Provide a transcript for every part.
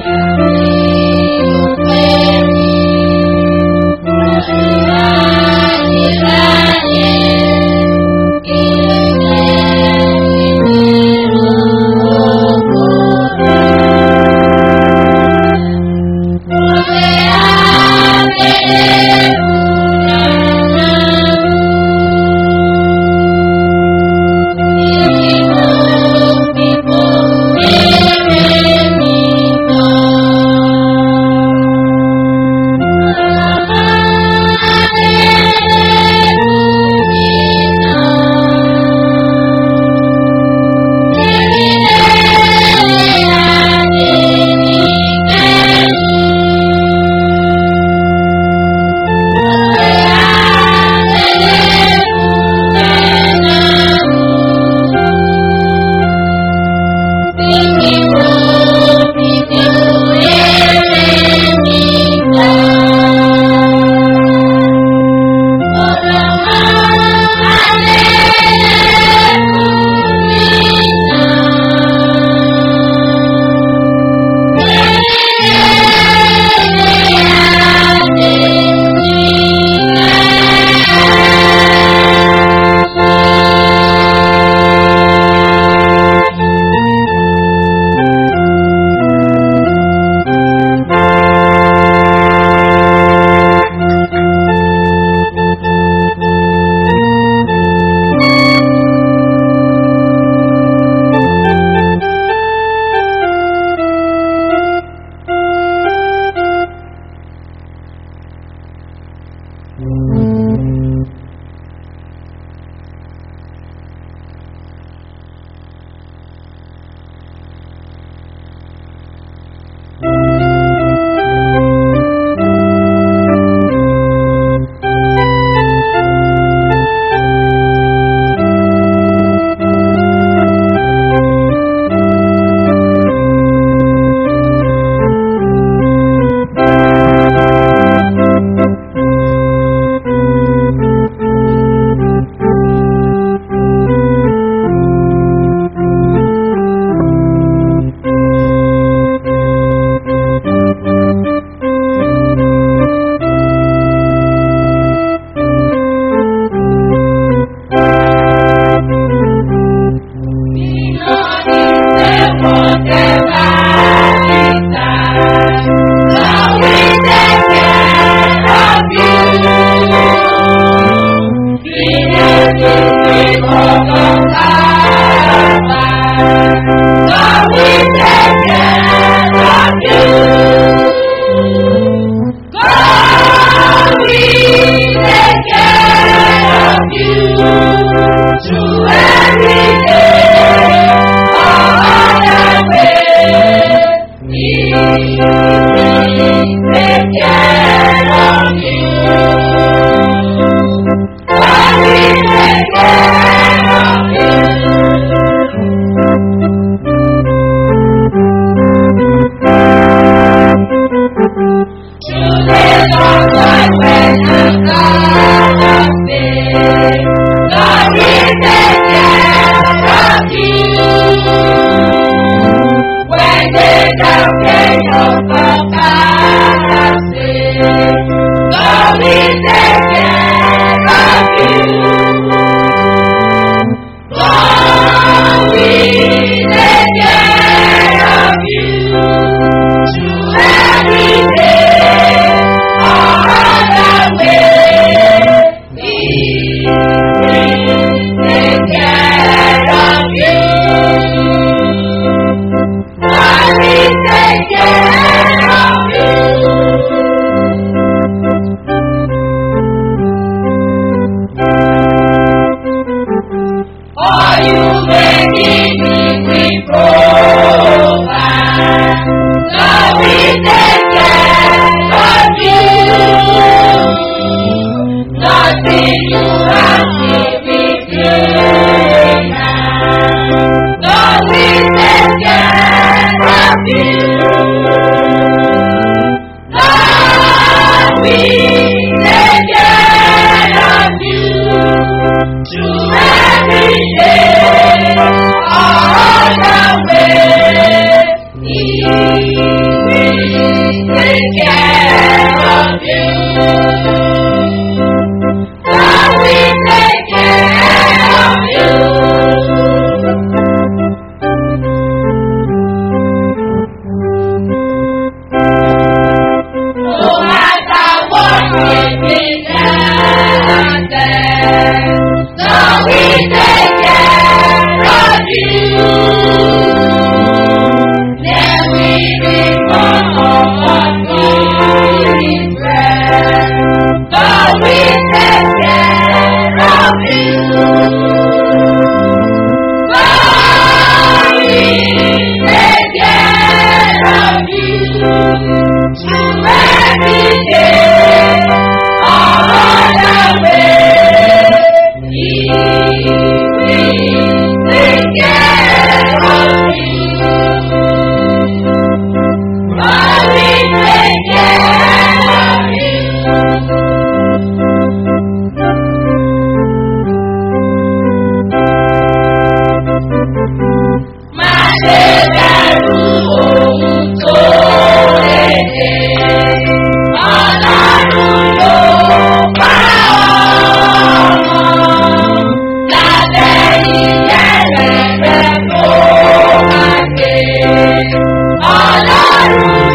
Thank you.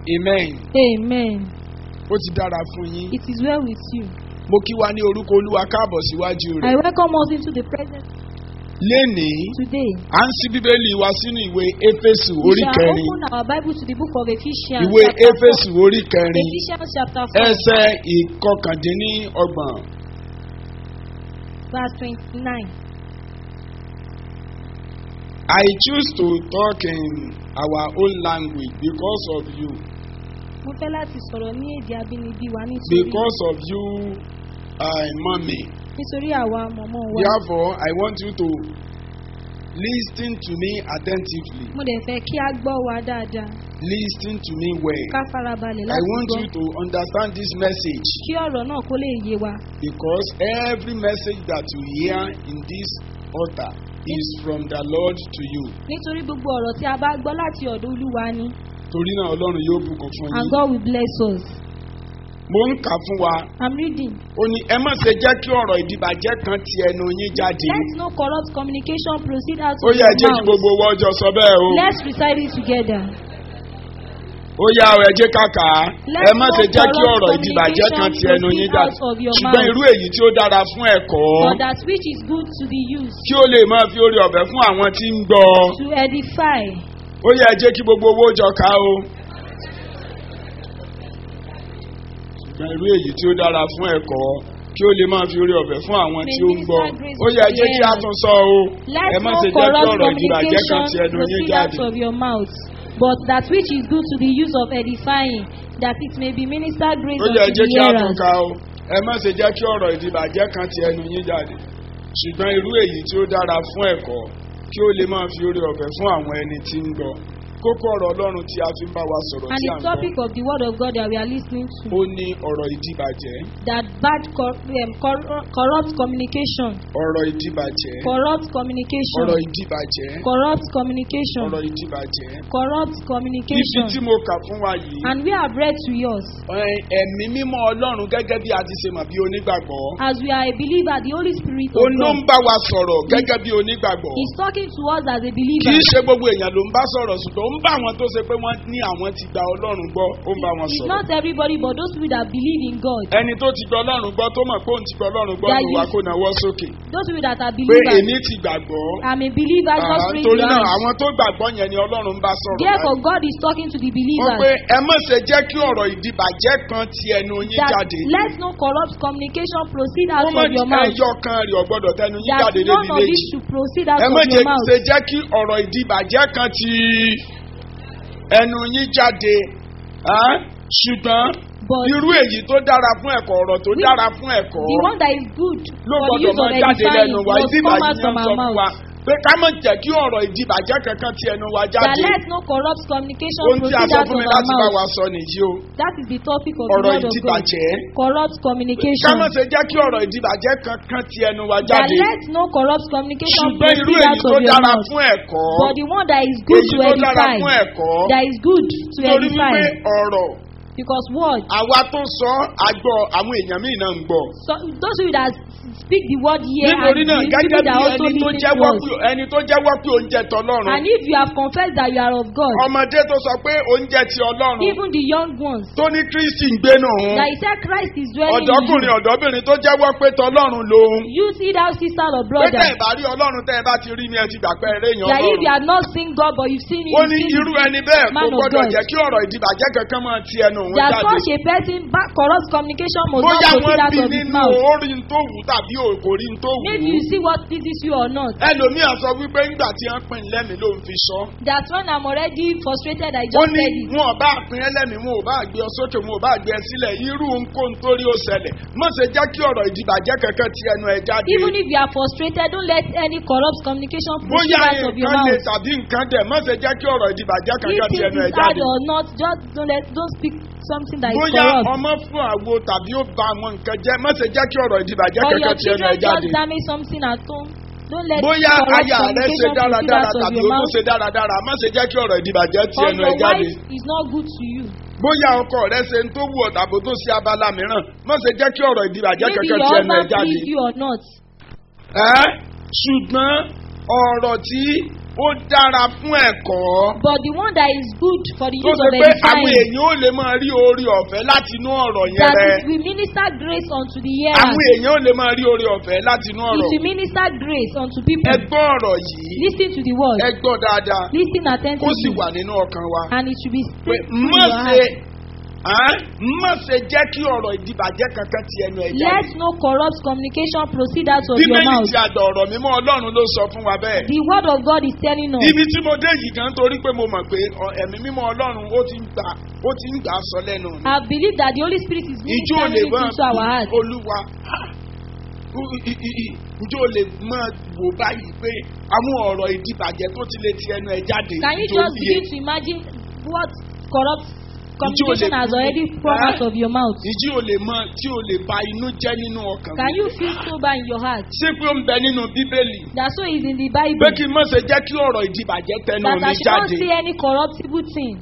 Amen. Amen. Ó ti dára fún yín. It is well with you. Mo kí wa ní orúkọ Olúwa káàbọ̀ síwájú I rẹ̀. welcome us into the presence Lénìí, today. à ń ṣí Bíbélì wa sínú ìwé Éfésù We orí shall kẹrin. open our Bible to the book of Ephesians. Ìwé chapter Éfésù orí 4. kẹrin. Ephesians chapter 4, Ẹsẹ̀ ìkọkàndínlọ́gbọ̀n. verse 29. I choose to talk in our own language because of you. Mo fẹ́ láti sọ̀rọ̀ ní èdè abínibí wa nítorí Because of you, mommy. àwa mọ̀mọ́ wa. Therefore, I want you to listen to me attentively. Mo dẹ̀ fẹ́ kí a gbọ́ wa dáadáa. Listen to me well. Ká farabalẹ̀ I láti want gbọ́. you to understand this message Kí ọ̀rọ̀ náà kó lè yé wa. because every message that you hear in this altar is from the Lord to you. Nítorí gbogbo ọ̀rọ̀ tí a bá gbọ́ láti ọ̀dọ̀ Olúwa ni. Torí náà Ọlọ́run yóò bùkún fún And yín. God will bless us. Mo ń kà fún wa. I'm reading. Ó ní ẹ má ṣe jẹ́ kí ọ̀rọ̀ ìdìbàjẹ́ kan ti ẹnu yín jáde. Let no corrupt communication proceed out Ó of yẹ your ẹ jẹ́ kí mouth. gbogbo owó ọjọ́ sọ bẹ́ẹ̀ o. Let's recite it together. Ó yá o, ẹ jẹ́ kàkà. Let Ẹ má ṣe no jẹ́ kí corrupt ọ̀rọ̀ ìdìbàjẹ́ kan ti ẹnu yín communication jáde. proceed out of your Ṣùgbọ́n mouth. irú èyí tí ó dára fún ẹ̀kọ́. For that which is good to be used, Kí ó lè máa fi oore ọ̀fẹ́ fún àwọn tí ń gbọ́. to edify. Ó yẹ ẹ jẹ́ kí gbogbo owó jọ ká o. Ṣùgbọ́n irú èyí tí ó dára fún ẹ̀kọ́ kí ó lè máa fi oore ọ̀fẹ́ fún àwọn tí ó ń gbọ́. Ó yẹ ẹ jẹ́ kí a tún sọ o. Let Ẹ má no ṣe jẹ́ kí corrupt ọ̀rọ̀ ìdìbàjẹ́ kan communication ti ẹnu yín proceed jáde. out of your mouth, but that which is good to the use of edifying, that it may be ministered grace Ó yẹ ẹ unto jẹ́ the kí a tún hearers. ká o. Ẹ má ṣe jẹ́ kí ọ̀rọ̀ ìdìbàjẹ́ kan ti ẹnu yín jáde. Ṣùgbọ́n irú èyí tí ó dára fún ẹ̀kọ́ kí ó lè máa fi oore ọ̀fẹ́ fún àwọn ẹni tí ń gbọ́. Kókó ọ̀rọ̀ Ọlọ́run tí a fi ń bá wa sọ̀rọ̀ And tí à the ń topic gbọ́. of the word of God that we are listening to, Ó ní ọ̀rọ̀ ìdìbàjẹ́. that bad corrupt communication, Ọ̀rọ̀ ìdìbàjẹ́. corrupt communication, Ọ̀rọ̀ ìdìbàjẹ́. corrupt communication, Ọ̀rọ̀ ìdìbàjẹ́. corrupt Ibi communication. tí mo kà fún wa yìí. And we have read to us, Ẹ̀mí mímọ́ Ọlọ́run gẹ́gẹ́ bí a ti ṣe mọ̀ bí onígbàgbọ́. as we are a believer, the Holy Spirit Ó of ló God ń bá wa sọ̀rọ̀ gẹ́gẹ́ bí onígbàgbọ́. is talking to us as a Kì believer. í ṣe gbogbo èèyàn ló ń bá sọ̀rọ̀ ṣùgbọ́n ó ń bá àwọn tó ṣe pé wọ́n ní àwọn ti gba Ọlọ́run gbọ́ ó ń bá wọn It's sọ̀rọ̀. not everybody, but those people that believe in God. Ẹni tó ti gba Ọlọ́run gbọ́ tó mọ̀ pé òun ti gba Ọlọ́run gbọ́ That ló wá is- kó nawọ́ sókè. Those people that are Pé believers. èmi ti gbàgbọ́. I'm a believer, just raise Torí your náà hand. àwọn tó gbàgbọ́ yẹn ni Ọlọ́run ń bá sọ̀rọ̀. Therefore, God is talking to the Wọ́n pé believers ẹ má ṣe jẹ́ kí ọ̀rọ̀ ìdìbàjẹ́ kan ti ẹnu yín that jáde. let no corrupt communication proceed out Wọ́n mọ̀ of your mouth. ẹyọ kan rẹ̀ ọ̀gbọ́dọ̀ tẹnu yín That jáde none débi of it méjì. should proceed out Ẹ of má your mouth. ṣe jẹ́ kí ọ̀rọ̀ ìdìbàjẹ́ kan ti ẹnu yín jáde. Ṣùgbọ́n But irú èyí tó dára fún ẹ̀kọ́ ọ̀rọ̀ tó We- dára fún ẹ̀kọ́ the one that is good ló for the gbọ́dọ̀ use of máa jáde edifying lẹ́nu wa. must Ìdí come ìbàjẹ́ out from ń sọ our fún wa mouth. pé ká má jẹ́ kí ọ̀rọ̀ ìdìbàjẹ́ kankan ti ẹnu wa That jáde. let no corrupt communication Ohun tí a proceed sọ out fún of mi our láti bá wa mouth. sọ nìyí o. That is the topic of the Ọ̀rọ̀ word of God. ìdìbàjẹ́. Corrupt Ká communication. má ṣe jẹ́ kí ọ̀rọ̀ ìdìbàjẹ́ kankan ti ẹnu wa That jáde. let no corrupt communication Ṣùgbọ́n irú proceed èyí out tó of your dára mouth. fún ẹ̀kọ́. But the one that is good Èyí to tó dára edify, fún ẹ̀kọ́. that is good to Torí wípé edify, ọ̀rọ̀ because word, àwa tó sọ àgbọ̀ àwọn èèyàn míì náà ń gbọ́. so those people that speak the word here and Nítorí náà the gẹ́gẹ́ people that bí also ẹni tó listen to jẹ́wọ́ us. pé oúnjẹ tọlọ́run. And if you have confessed that you are of God, Ọmọdé tó sọ pé oúnjẹ ti Ọlọ́run. even the young ones, Tó ní Kristi ń gbénú òun. that he said Christ is dwelling in Ọ̀dọ́kùnrin you. ọ̀dọ́bìnrin tó jẹ́wọ́ pé tọlọ́run lòun. You see that sister or Pé brother, tẹ́ ẹ̀ bá rí Ọlọ́run tẹ́ ẹ bá ti rí mi ẹ ti gbà pé ẹ réyàn that if you Ọlọ́run. have not seen God but you've seen him, Ó you've ní seen irú ẹni bẹ́ẹ̀ kò man of gbọ́dọ̀ God. jẹ́ kí ọ̀rọ̀ ìdìbàjẹ́ kankan máa ti ẹnu òun that jáde. such a person corrupt communication must not Bóyá proceed wọ́n out bí of his nínú mouth. orin tó wù tàbí kò rí tó wù. Maybe you see what pleases you or not. Ẹlòmíà sọ wípé ńgbà tí wọ́n pín lẹ́mìí ló ń fi sọ. That when I'm already frustrated, I Ó just ní said it. wọn ò bá pín ẹlẹ́mìí wọn ò bá gbé ọ sókè wọn ò bá gbé ẹ sílẹ̀ irú nǹkan torí ó ṣẹlẹ̀. Má ṣe jẹ́ kí ọ̀rọ̀ ìdìbàjẹ́ kankan ti ẹnu ẹ jáde. Even if you are frustrated, don't let any corrupt communication proceed Bóyá out of your nǹkan le mouth. tàbí nǹkan dẹ̀ má ṣe jẹ́ kí ọ̀rọ̀ ìdìbàjẹ́ If kankan ti it ẹnu ẹ is hard jáde. or not, just don't speak something that is Bóyá corrupt. ọmọ fún àwo tàbí ó ba àwọn nǹkan jẹ́ má ṣe jẹ́ kí ọ̀rọ̀ ìdìbàjẹ́ Or your kankan ti ẹnu ẹ children jáde. just damage something at home. Don't let Bóyá corrupt aya rẹ ṣe communication proceed dáradára out of tàbí your ó tún mouth. ṣe dáradára má ṣe jẹ́ kí ọ̀rọ̀ ìdìbàjẹ́ ti Or ẹnu ẹ your jáde. wife is not good to you. Bóyá ọkọ rẹ ṣe ń tó wù ọ́ tàbí tó ṣe abala mìíràn má ṣe jẹ́ kí ọ̀rọ̀ ìdìbàjẹ́ Maybe kankan your ti ẹnu ẹ husband jáde. please you or not. Ṣùgbọ́n ọ̀rọ̀ tí ó dára fún ẹ̀kọ́. But the one that is good for the tó use ṣe of pé àwọn edifying, èèyàn ò lè máa rí oore ọ̀fẹ́ láti inú ọ̀rọ̀ yẹn that rẹ. it will minister grace unto the àwọn hearers. èèyàn ò lè máa rí oore ọ̀fẹ́ láti inú It ọ̀rọ̀. will minister grace unto people. ẹ gbọ́ ọ̀rọ̀ yìí. Listen to the word. ẹ gbọ́ dáadáa. Listen kó sì attentively. wà nínú ọkàn wa. And it should be pé stayed in má your ṣe heart. má ṣe jẹ́ kí ọ̀rọ̀ ìdìbàjẹ́ kankan ti ẹnu ẹ̀ Let jáde. no corrupt communication proceed out of your bíbélì mouth. ti àgbà ọ̀rọ̀ mímọ́ ọlọ́run ló sọ fún wa bẹ́ẹ̀. The word of God is telling us. ibi tí mo dé yìí gan torí pé mo mọ̀ pé ẹ̀mí mímọ́ ọlọ́run ó ti ń gbà sọ lẹ́nu mi. I believe that the Holy Spirit is ìjọ ò ministering lè it mọ into our heart. olúwa ìjọ ò lè mọ wò báyìí pé àwọn ọ̀rọ̀ ìdìbàjẹ́ tó ti lè ti ẹnu ẹ̀ jáde. Can you ìjọ just yé. begin to imagine what corrupt communication has already come out of your mouth? ìjọ ò lè mọ tí ò lè ba inú jẹ́ nínú ọkàn. Can you feel sober in your heart? ṣé pé ó ń bẹ nínú bíbélì. That so is in the pé Bible. kí n má ṣe jẹ́ kí ọ̀rọ̀ ìdìbàjẹ́ tẹnu That mi I should not jáde. say any corruptible thing.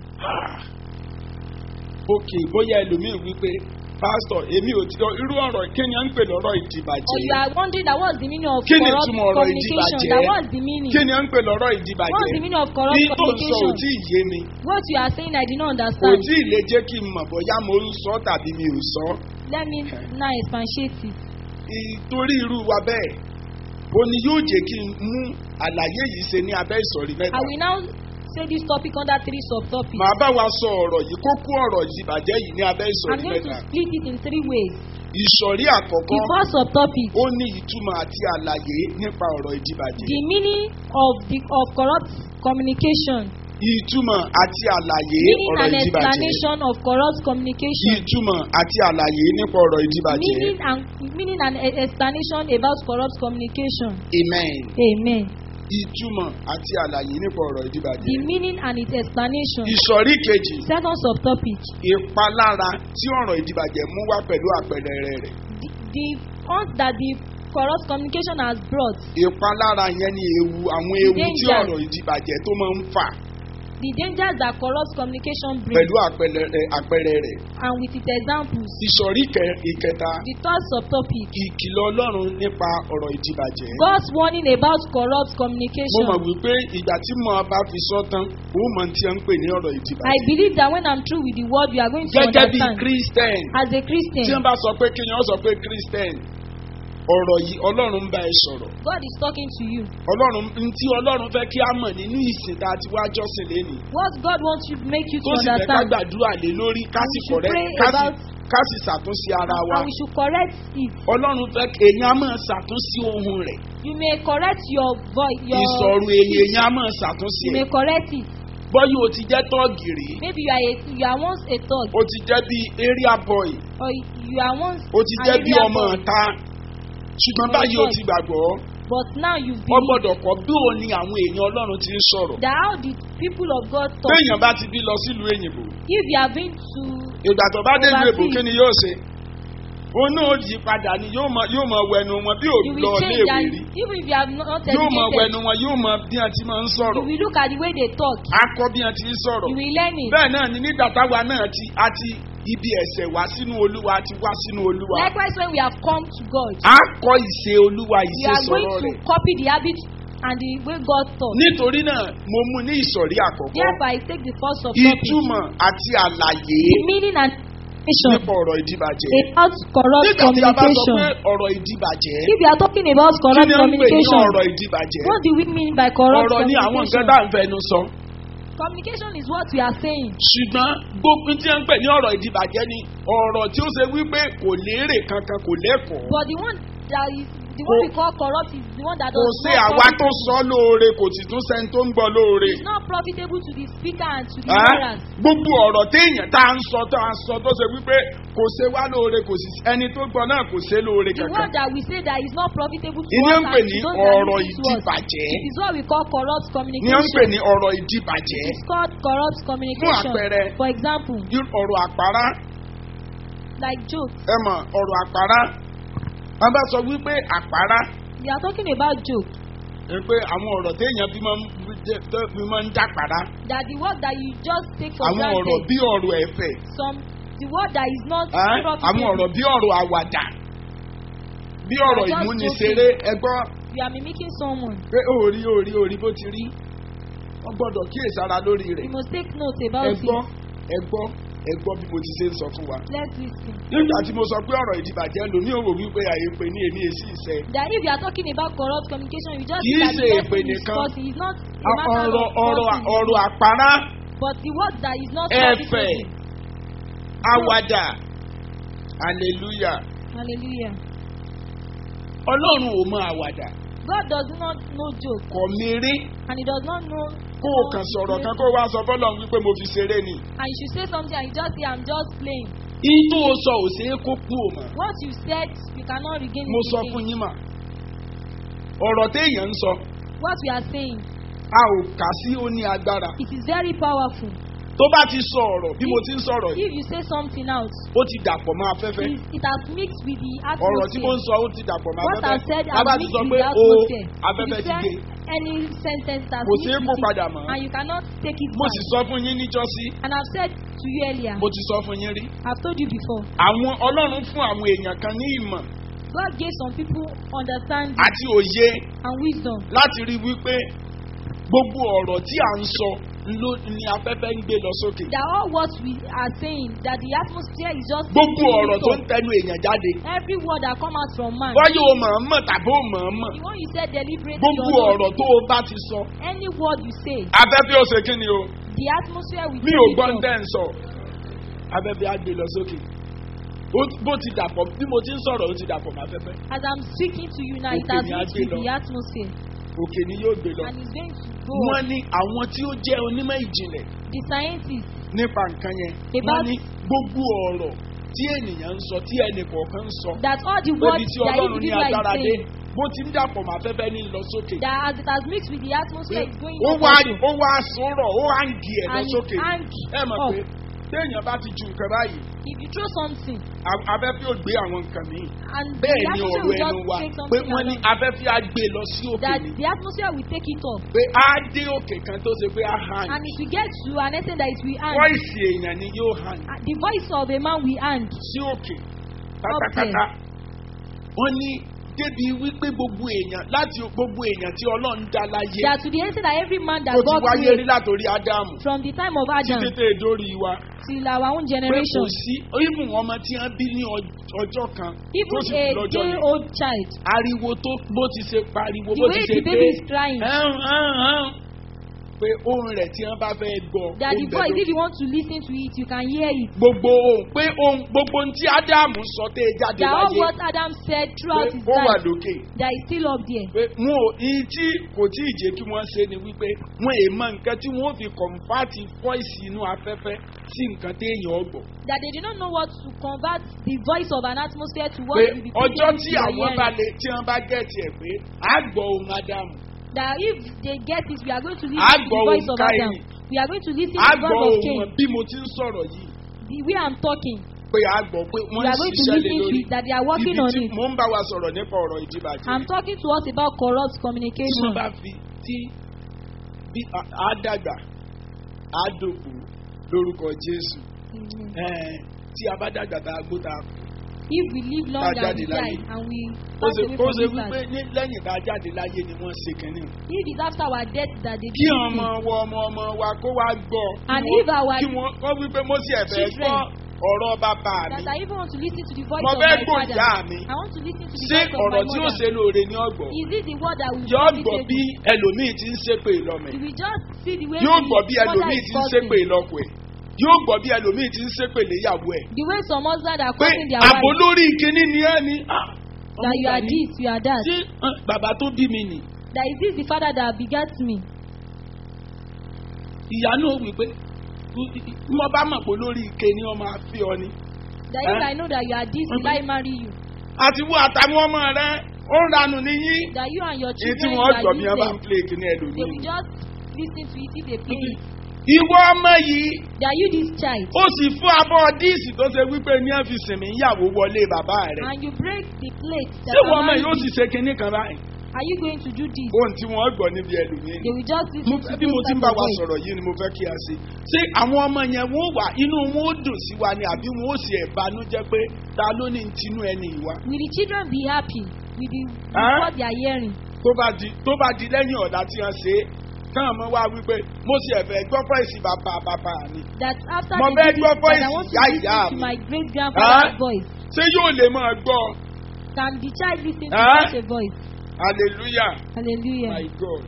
ok bóyá ẹlòmíì wípé pásítọ̀ èmi ò ti irú ọ̀rọ̀ kí ni à ń pè lọ́rọ̀ ìdìbàjẹ́. Or you are wondering that what's the meaning of Kí ni corrupt ìtumọ̀ ọ̀rọ̀ communication? ìdìbàjẹ́? That what's the meaning? kí ni à ń pè lọ́rọ̀ What's the ìdìbàjẹ́. meaning of corrupt ní tó ń sọ ò communication? tí ì yé mi. What you are saying I did not kò understand. tí ì lè jẹ́ kí n mọ̀ bóyá mo ń sọ tàbí mi ò sọ. Let me now expatiate it. torí irú wa bẹ́ẹ̀ o ní yóò jẹ́ kí n mú àlàyé yìí ṣe ní abẹ́ ìsọ̀rí mẹ́ta. I will now say this topic under 3 subtopics. màá bá wa sọ ọ̀rọ̀ yìí kókó ọ̀rọ̀ ìdìbàjẹ́ yìí ní abẹ́ I'm ìsọ̀rí going to mẹ́ta. split it in 3 ways. ìsọ̀rí àkọ́kọ́ The first subtopic, ó ní ìtumọ̀ àti àlàyé nípa ọ̀rọ̀ ìdìbàjẹ́. the meaning of corrupt communication. ìtumọ̀ àti àlàyé Meaning ọ̀rọ̀ and ìdìbàjẹ́. explanation of corrupt communication. ìtumọ̀ àti àlàyé nípa ọ̀rọ̀ ìdìbàjẹ́. Meaning and explanation about corrupt communication. amen. Amen. ìtumọ̀ àti àlàyé nípa ọ̀rọ̀ The ìdìbàjẹ́. meaning and its explanation. ìsọ̀rí kejì Second subtopic, ìpalára tí ọ̀rọ̀ ìdìbàjẹ́ mú wá pẹ̀lú àpẹẹrẹ rẹ̀. the ones that the corrupt communication has brought. ìpalára yẹn ni àwọn ewu tí Danger. ọ̀rọ̀ ìdìbàjẹ́ tó máa ń fà The dangers that corrupt communication brings. pẹ̀lú àpẹẹrẹ rẹ̀. And with its examples. ìsọ̀rí ìkẹta The third subtopic, ìkìlọ̀ ọlọ́run nípa ọ̀rọ̀ ìdìbàjẹ́. God's warning about corrupt mo communication. mọ̀ wípé ìgbà tí mo bá fi sọ tán ó mọ̀ tí a ń pè ní ọ̀rọ̀ I ìdìbàjẹ́. believe that when I'm through with the word, you are going to gẹ́gẹ́ bí understand. christian As a tí Christian, wọ́n bá sọ pé kí ni wọ́n sọ pé christian ọ̀rọ̀ yìí ọlọ́run ń bá ẹ sọ̀rọ̀. God is talking to you. ọlọ́run ntí ọlọ́run fẹ́ kí a mọ̀ nínú ìsìn tá a ti wá jọ́sìn lẹ́nìí. What God wants you to make you to tó sì fẹ́ ká understand. gbàdúrà lé lórí ká sì We should kọ̀rẹ́ pray ká sì ṣàtúnṣe ara wa. And we should correct it. ọlọ́run fẹ́ èyàn á máa ṣàtúnṣe ohun rẹ̀. You may correct your voice. ìsọ̀rọ̀ èyàn á máa ṣàtúnṣe You may ẹ̀. correct it. bọ́yì o ti jẹ́ tọ́ọ̀gì rí. Maybe you are once a thug. o ti jẹ́ bí area boy. Or you are once o ti an jẹ́ bí area ọmọ boy. ọ̀ta. ṣùgbọ́n báyìí o ti gbàgbọ́. But now you've wọ́n been. gbọ́dọ̀ kọ́ bí òun ni àwọn èèyàn ọlọ́run ti ń sọ̀rọ̀. That how the people of God talk. téèyàn bá ti bí lọ sílùú èyìnbó. If you have been to. ìgbà tó bá dé ìlú èbó Overseas. kí ni yóò ṣe. òun náà yí padà ni yóò mọ wẹnu wọn bí ò You lọ will change léèwé and rí. even if you have not yóò mọ educated, wẹnu wọn yóò mọ bí wọn ti máa ń you sọ̀rọ̀. will look at the way they talk. akọ bí wọn ti ń sọ̀rọ̀. You will learn it. bẹ́ẹ̀ náà ni nígbà táwa náà àti ibi ẹ̀sẹ̀ wá sínú olúwa ti wá sínú olúwa. Likewise, when we have come to God, a kọ ìṣe olúwa we ìṣe are going sọ̀rọ̀ to rẹ̀. copy the habit and the way God taught. nítorí náà mo mú ní ìsọ̀rí àkọ́kọ́. Therefore, I take the first of topic. ìtumọ̀ àti àlàyé The meaning and explanation nípa ọ̀rọ̀ ìdìbàjẹ́. about corrupt nígbà tí a bá sọ communication. pé ọ̀rọ̀ ìdìbàjẹ́. If we are talking about kí corrupt ni ó ń pè ní communication, ọ̀rọ̀ ìdìbàjẹ́? what do we mean by corrupt ọ̀rọ̀ ni àwọn nǹkan communication? tá à ń fẹnu sọ. Communication is what we are saying. ṣùgbọ́n gbogbo tí wọ́n ń pè ní ọ̀rọ̀ ìdìbàjẹ́ ni ọ̀rọ̀ tí ó ṣe wípé kò lérè kankan kò lẹ́kọ̀ọ́. But the one that is the one we call corrupt is the one that kò does ṣe not àwa tó profit. sọ lóore kò sì tún sẹ́ni tó ń gbọ́ lóore. It's not profitable to the speaker and to the Ẹ́, hearers. gbogbo ọ̀rọ̀ téèyàn tá à ń sọ tó ṣe wípé kò ṣe wá lóore kò sì ẹni tó gbọ́ náà kò ṣe lóore The kankan. word that we say that is not profitable to ìní us ń pè and ní to those that ọ̀rọ̀ listen to us. ìdìbàjẹ́. It is what we call corrupt ní ń pè communication. ní ọ̀rọ̀ ìdìbàjẹ́. It's called corrupt communication. àpẹẹrẹ. For example, ọ̀rọ̀ àpárá like jokes. ẹ mọ̀ ọ̀rọ̀ àpárá wọ́n bá sọ wípé àpárá We are talking about jokes. pé àwọn ọ̀rọ̀ téèyàn fi máa ń dàpárá That the word that you just take for àwọn ọ̀rọ̀ granted. bí ọ̀rọ̀ ẹ̀fẹ̀ The word that is not àwọn profitable. ọ̀rọ̀ bí ọ̀rọ̀ àwàdà bí ọ̀rọ̀ just ìmúniṣeré ẹgbọ́ You are mimicking someone. pé òòrí bó ti rí wọ́n gbọ́dọ̀ kíyèsára lórí rẹ̀. We must take note about ẹ it. gbọ́ bí mo ti ṣe ń sọ fún wa. Let's listen. nígbà tí mo sọ pé ọ̀rọ̀ ìdìbàjẹ́ lómi ò wò wípé àyèpè ní èmi èsì ìṣe. That if you are talking about corrupt communication, you just Kì í see that ṣe the èpè person is nìkan. cursing. It's not a matter of cursing. ọ̀rọ̀ àpárá, But the word that is not ẹ̀fẹ̀, cursing. àwàdà, hallelujah. Hallelujah. Ọlọ́run ò mọ àwàdà, God does not know joke, kò méré, and He does not know. kó o kàn sọ̀rọ̀ kan kó o wá sọ fọ́lọ́run wípé mo fi ṣeré ni. And you should say something and you just say, I'm just playing. Ìtò sọ ò ṣeé kó kú ò mọ̀. What you said, you cannot regain Mo it sọ again. fún yín mà. Ọ̀rọ̀ téèyàn ń sọ, What we are saying, a ò kà sí ó ní agbára. it is very powerful. Tó bá ti sọ ọ̀rọ̀ bí mo ti ń sọ̀rọ̀ yìí, If you say something out, ó ti dàpọ̀ mọ́ afẹ́fẹ́. it has mixed with the Ọ̀rọ̀ tí mo ń atmosphere. sọ ó ti dàpọ̀ mọ́ What I've said afẹ́fẹ́. has Tábà ti mixed sọ with pé the atmosphere. afẹ́fẹ́ If ti you gé. say any sentence that's Kò ṣeé mixed kó with padà it, mọ́. and you cannot take it Mo sì back. sọ fún yín níjọ́sí. And I've said to you earlier, Mo ti sọ fún yín rí. I've told you before, Àwọn Ọlọ́run fún àwọn èèyàn kan ní ìmọ̀ God gave some people understanding àti òye and wisdom láti rí wípé gbogbo ọ̀rọ̀ tí à ń sọ ló ni afẹ́fẹ́ ń gbé lọ sókè. that all what we are saying, that the atmosphere is just Gbogbo ọ̀rọ̀ tó ń lifted up. tẹnu èèyàn jáde. Every word that come out from man, Bọ́yá o mọ̀ọ́mọ̀ tàbí o mọ̀ọ́mọ̀. the one you said deliberately Gbogbo or ọ̀rọ̀ not, tó o bá ti sọ. any word you say, Afẹ́fẹ́ ó ṣe kí ni o? the atmosphere will Mi ò take gbọ́ ń it up. tẹ́ ń sọ. Afẹ́fẹ́ á gbé lọ sókè. Bó ti dàpọ̀ bí mo ti ń sọ̀rọ̀ ó ti dàpọ̀ mọ́ afẹ́fẹ́. As I'm speaking to you now, it Okay, has ni a mixed gbé with lọ. the atmosphere, Òkè ni yóò gbé lọ. and it's going to go Wọ́n up. ní àwọn tí ó jẹ́ onímọ̀ ìjìnlẹ̀ The scientists, nípa nǹkan yẹn. Wọ́n About- ní gbogbo ọ̀rọ̀ tí ènìyàn ń sọ tí ẹnì kọ̀ọ̀kan ń sọ. that all the Níbi words tí that Ọlọ́run ní individual agbára is dé. saying, Bó ti ń dàpọ̀ mọ́ afẹ́fẹ́ ní lọ sókè. that as it has mixed with the atmosphere, it's going Ó up wá also. sọ̀rọ̀, ó wá ń gi ẹ̀ lọ And sókè. it hang Ẹ mọ̀ up. pé téèyàn bá ti ju nǹkan báyìí, If you throw something, afẹ́fẹ́ ò gbé àwọn nǹkan míì. and the Bẹ́ẹ̀ ni atmosphere ọ̀rọ̀ will ẹnu wa just take pé something wọ́n ní along, afẹ́fẹ́ á gbé lọ sí òkè that ni. the atmosphere will take it up, Pé á dé òkè kan tó ṣe pé á hàn. and it will get to an extent that it will hang. Fọ́ìsì èèyàn ni yóò hàn The voice of a man will hang. sí òkè pátápátá. Wọ́n ní débi wípé gbogbo èèyàn láti gbogbo èèyàn tí Ọlọ́run dá láyé. That to the extent that every man that Ó ti God wáyé rí created látòrí Ádámù from the time of Adam títí tẹ̀ dórí wa. till our own Pé kò generation, sí ìmù ọmọ tí wọ́n bí ní ọjọ́ kan tó even sì a kú lọ́jọ́ yẹn. day-old child, Ariwo tó bó ti ṣe pariwo the bó ti way ṣe the pé baby is crying, pé ohun rẹ̀ tí wọ́n bá fẹ́ gbọ́. that the voice, if you want to listen to it, you can hear it. Gbogbo ohun pé ohun gbogbo ohun tí Ádámù sọ tẹ́ ẹ jáde That all láyé what Adam said throughout pé his ó wà life, lókè. that is still up there. Pé wọn ò iye tí kò tí ì jẹ́ kí wọ́n ṣe ni wípé wọn è mọ nǹkan tí wọ́n fi kọ̀ǹfàtì fọ́ìsì inú afẹ́fẹ́ sí nǹkan téèyàn ọgbọ̀. That they did not know what to convert the voice of an atmosphere to what Pé will be ọjọ́ taken tí to your àwọn bá hearing. lè tí wọ́n bá gẹ̀ẹ́tì ẹ̀ pé á gbọ́ ohun Ádámù. That if they get it, we are going to listen Á to gbọ́ the voice ohun of Adam. Káínì. We are going to listen Á to the gbọ́ voice of ohun Cain. wọn bí mo ti ń sọ̀rọ̀ yìí. The way I'm talking, Pé á gbọ́ pé we wọ́n ń are going to ṣiṣẹ́ lé listen to lórí. it, that they are working Ibi on tí it. mò ń bá wa sọ̀rọ̀ nípa ọ̀rọ̀ ìdíbàjẹ́. I'm talking to us about corrupt Tí communication. wọ́n bá fi tí bí á dàgbà á dòkú lórúkọ Jésù. Amen. Tí a bá dàgbà tá a gbó tá a kú. If we live long Tá a and jáde we láyé. die and we Ó pass ṣe away ó from ṣe this wípé earth, ní lẹ́yìn tá a jáde láyé ni wọ́n ṣe kínní. if it's after our death that they Kí do ọmọ it, wọ ọmọ wa kó wá gbọ́. And Kí wọ́n- if our kí wọ́n wípé mo sì ẹ̀fẹ̀ children gbọ́ ọ̀rọ̀ bàbá mi. that I even want to listen to the voice Mo of fẹ́ my gbọ́ father. ìyá mi. I want to listen to the Ṣé voice of ọ̀rọ̀ my tí ó mother. ṣe lóore ní ọgbọ̀n? Is it the word that will Yóò gbọ́ profit bí me? ẹlòmíì ti ń ṣépè lọ́mọ ẹ̀. If we just see the way Yóò the gbọ́ bí mother ẹlòmíì is ti ń ṣépè cursing, lọ́kọ ẹ̀. Yóò gbọ́ bí ẹlòmíì ti ń ṣépè léyàwó ẹ̀. the way some husbands are Pé cursing their àbò wives, lórí ìkíní ni ẹ́ ni. that you are this, you are that. Ṣé bàbá tó bí mi nì? That is this the father that begat me? Ìyá náà wí pé mo bá mọ̀ pé lórí ike ni ọmọ àfi ọ ni. That if I know that you are this, will I marry you? Àti wo àtàwọn ọmọ rẹ ó ń ranù níyí. That you and your Èyí tí children wọ́n are gbọ́ bí wọ́n bá ń useless. plé kíní They ẹlòmíì. will just listen to it if they play it. Ìwọ ọmọ yìí That you this child, ó sì fún abọ́ díìsì tó ṣe wípé ní ẹ̀ fi sìnmí ìyàwó wọlé bàbá rẹ̀. and you break the plate that Ṣé ìwọ ọmọ are yìí ó sì married. ṣe kinní kan báyìí? Are you going to do this? Ohun tí wọ́n gbọ́ níbi ẹlòmíì. They will just Mo listen fẹ́ to bí mo those ti ń type bá of wa voice. sọ̀rọ̀ yìí ni mo fẹ́ kí a ṣe. Ṣé àwọn ọmọ yẹn wọ́n wà inú wọn ó dùn sí wa ni àbí wọn ó sì ẹ̀bánújẹ́ pé ta ló ní tinú ẹni ìwà? Will the children be happy with Huh? what they are hearing? Tó bá di lẹ́yìn ọ̀dà tí wọ́n ṣe é, káwọn ọmọ wa wípé mo sì ẹ̀fẹ̀ gbọ́ fọ́ìsì bàbá mi. That after Mo the fẹ́ visit, gbọ́ that voice I want to ìyá listen ìyá to mi. my great grandfather's voice. Ṣé yóò lè máa gbọ́? Can the child listen to Ah. such a voice? Hallelujah. Hallelujah. My God.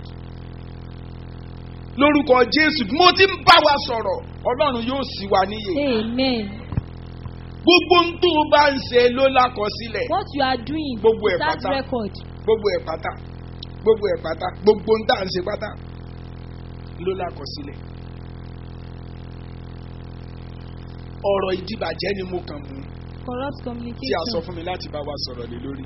Lórúkọ Jésù, mo ti ń bá wa sọ̀rọ̀, Ọlọ́run yóò ṣí wa níyè. Amen. Gbogbo ń tó o bá ń ṣe ló lákọsílẹ̀. What you are doing Gbogbo ẹ̀ is that pátá. record. Gbogbo ẹ̀ pátá. Gbogbo ẹ̀ pátá. Gbogbo ń tà ń ṣe pátá ló lákọsílẹ̀. Ọ̀rọ̀ ìdìbàjẹ́ ni mo kàn mú Corrupt tí a sọ communication. fún mi láti bá wa sọ̀rọ̀ lé lórí.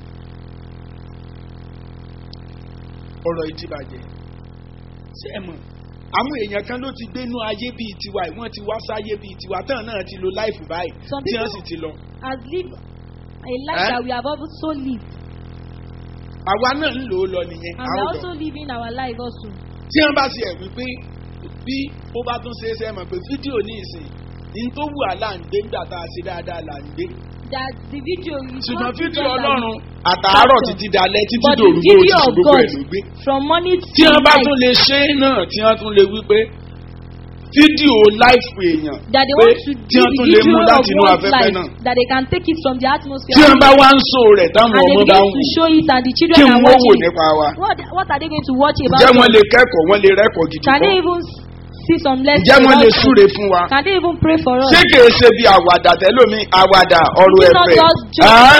Ọ̀rọ̀ ìdìbàjẹ́. Ṣé ẹ mọ̀? Àwọn èèyàn kan ló ti gbénú ayé bíi tiwa yìí, wọ́n ti wá sáyé bíi tiwa tán náà ti lo láìfù báyìí Some tí wọ́n people sì ti lọ. has lived a life that we have also lived, Àwa náà ń lò ó lọ nìyẹn. and we are also living our life also. Tí wọ́n bá ti ẹ̀ wípé bí ó bá tún ṣe é ṣe mọ̀ pé fídíò ní ìsìn ní tó wù á là ń gbé nígbà tá a ṣe dáadáa là ń gbé. That the video is Ṣùgbọ́n not fídíò just Ọlọ́run àtàárọ̀ títí dalẹ́ títí but the dòru bó video ti of gbogbo God ẹ̀ ló gbé. from morning Tí to wọ́n bá night tún lè ṣe é náà tí wọ́n tún lè wípé fídíò láìfù èèyàn that they pé want to tí do wọ́n the tún lè mú video of láti inú one's afẹ́fẹ́ life náà. that they can take it from the atmosphere Tí wọ́n bá wá ń sọ rẹ̀ táwọn and they ọmọ bá ń begin to wù show it and the kí children are wọ́n wò watching. nípa wa. What are they going to watch about? Ǹjẹ́ wọ́n us? lè kẹ́kọ̀ọ́ wọ́n lè rẹ́kọ̀ọ́ gidi Can they kọ́? even see some lessons? Ǹjẹ́ wọ́n lè about us? súre fún wa? Can they even pray for us? Ṣé kìí ṣe bí àwàdà tẹ́lómi àwàdà ọ̀rọ̀ Is it not ẹ̀fẹ̀? just joke? Ẹ́?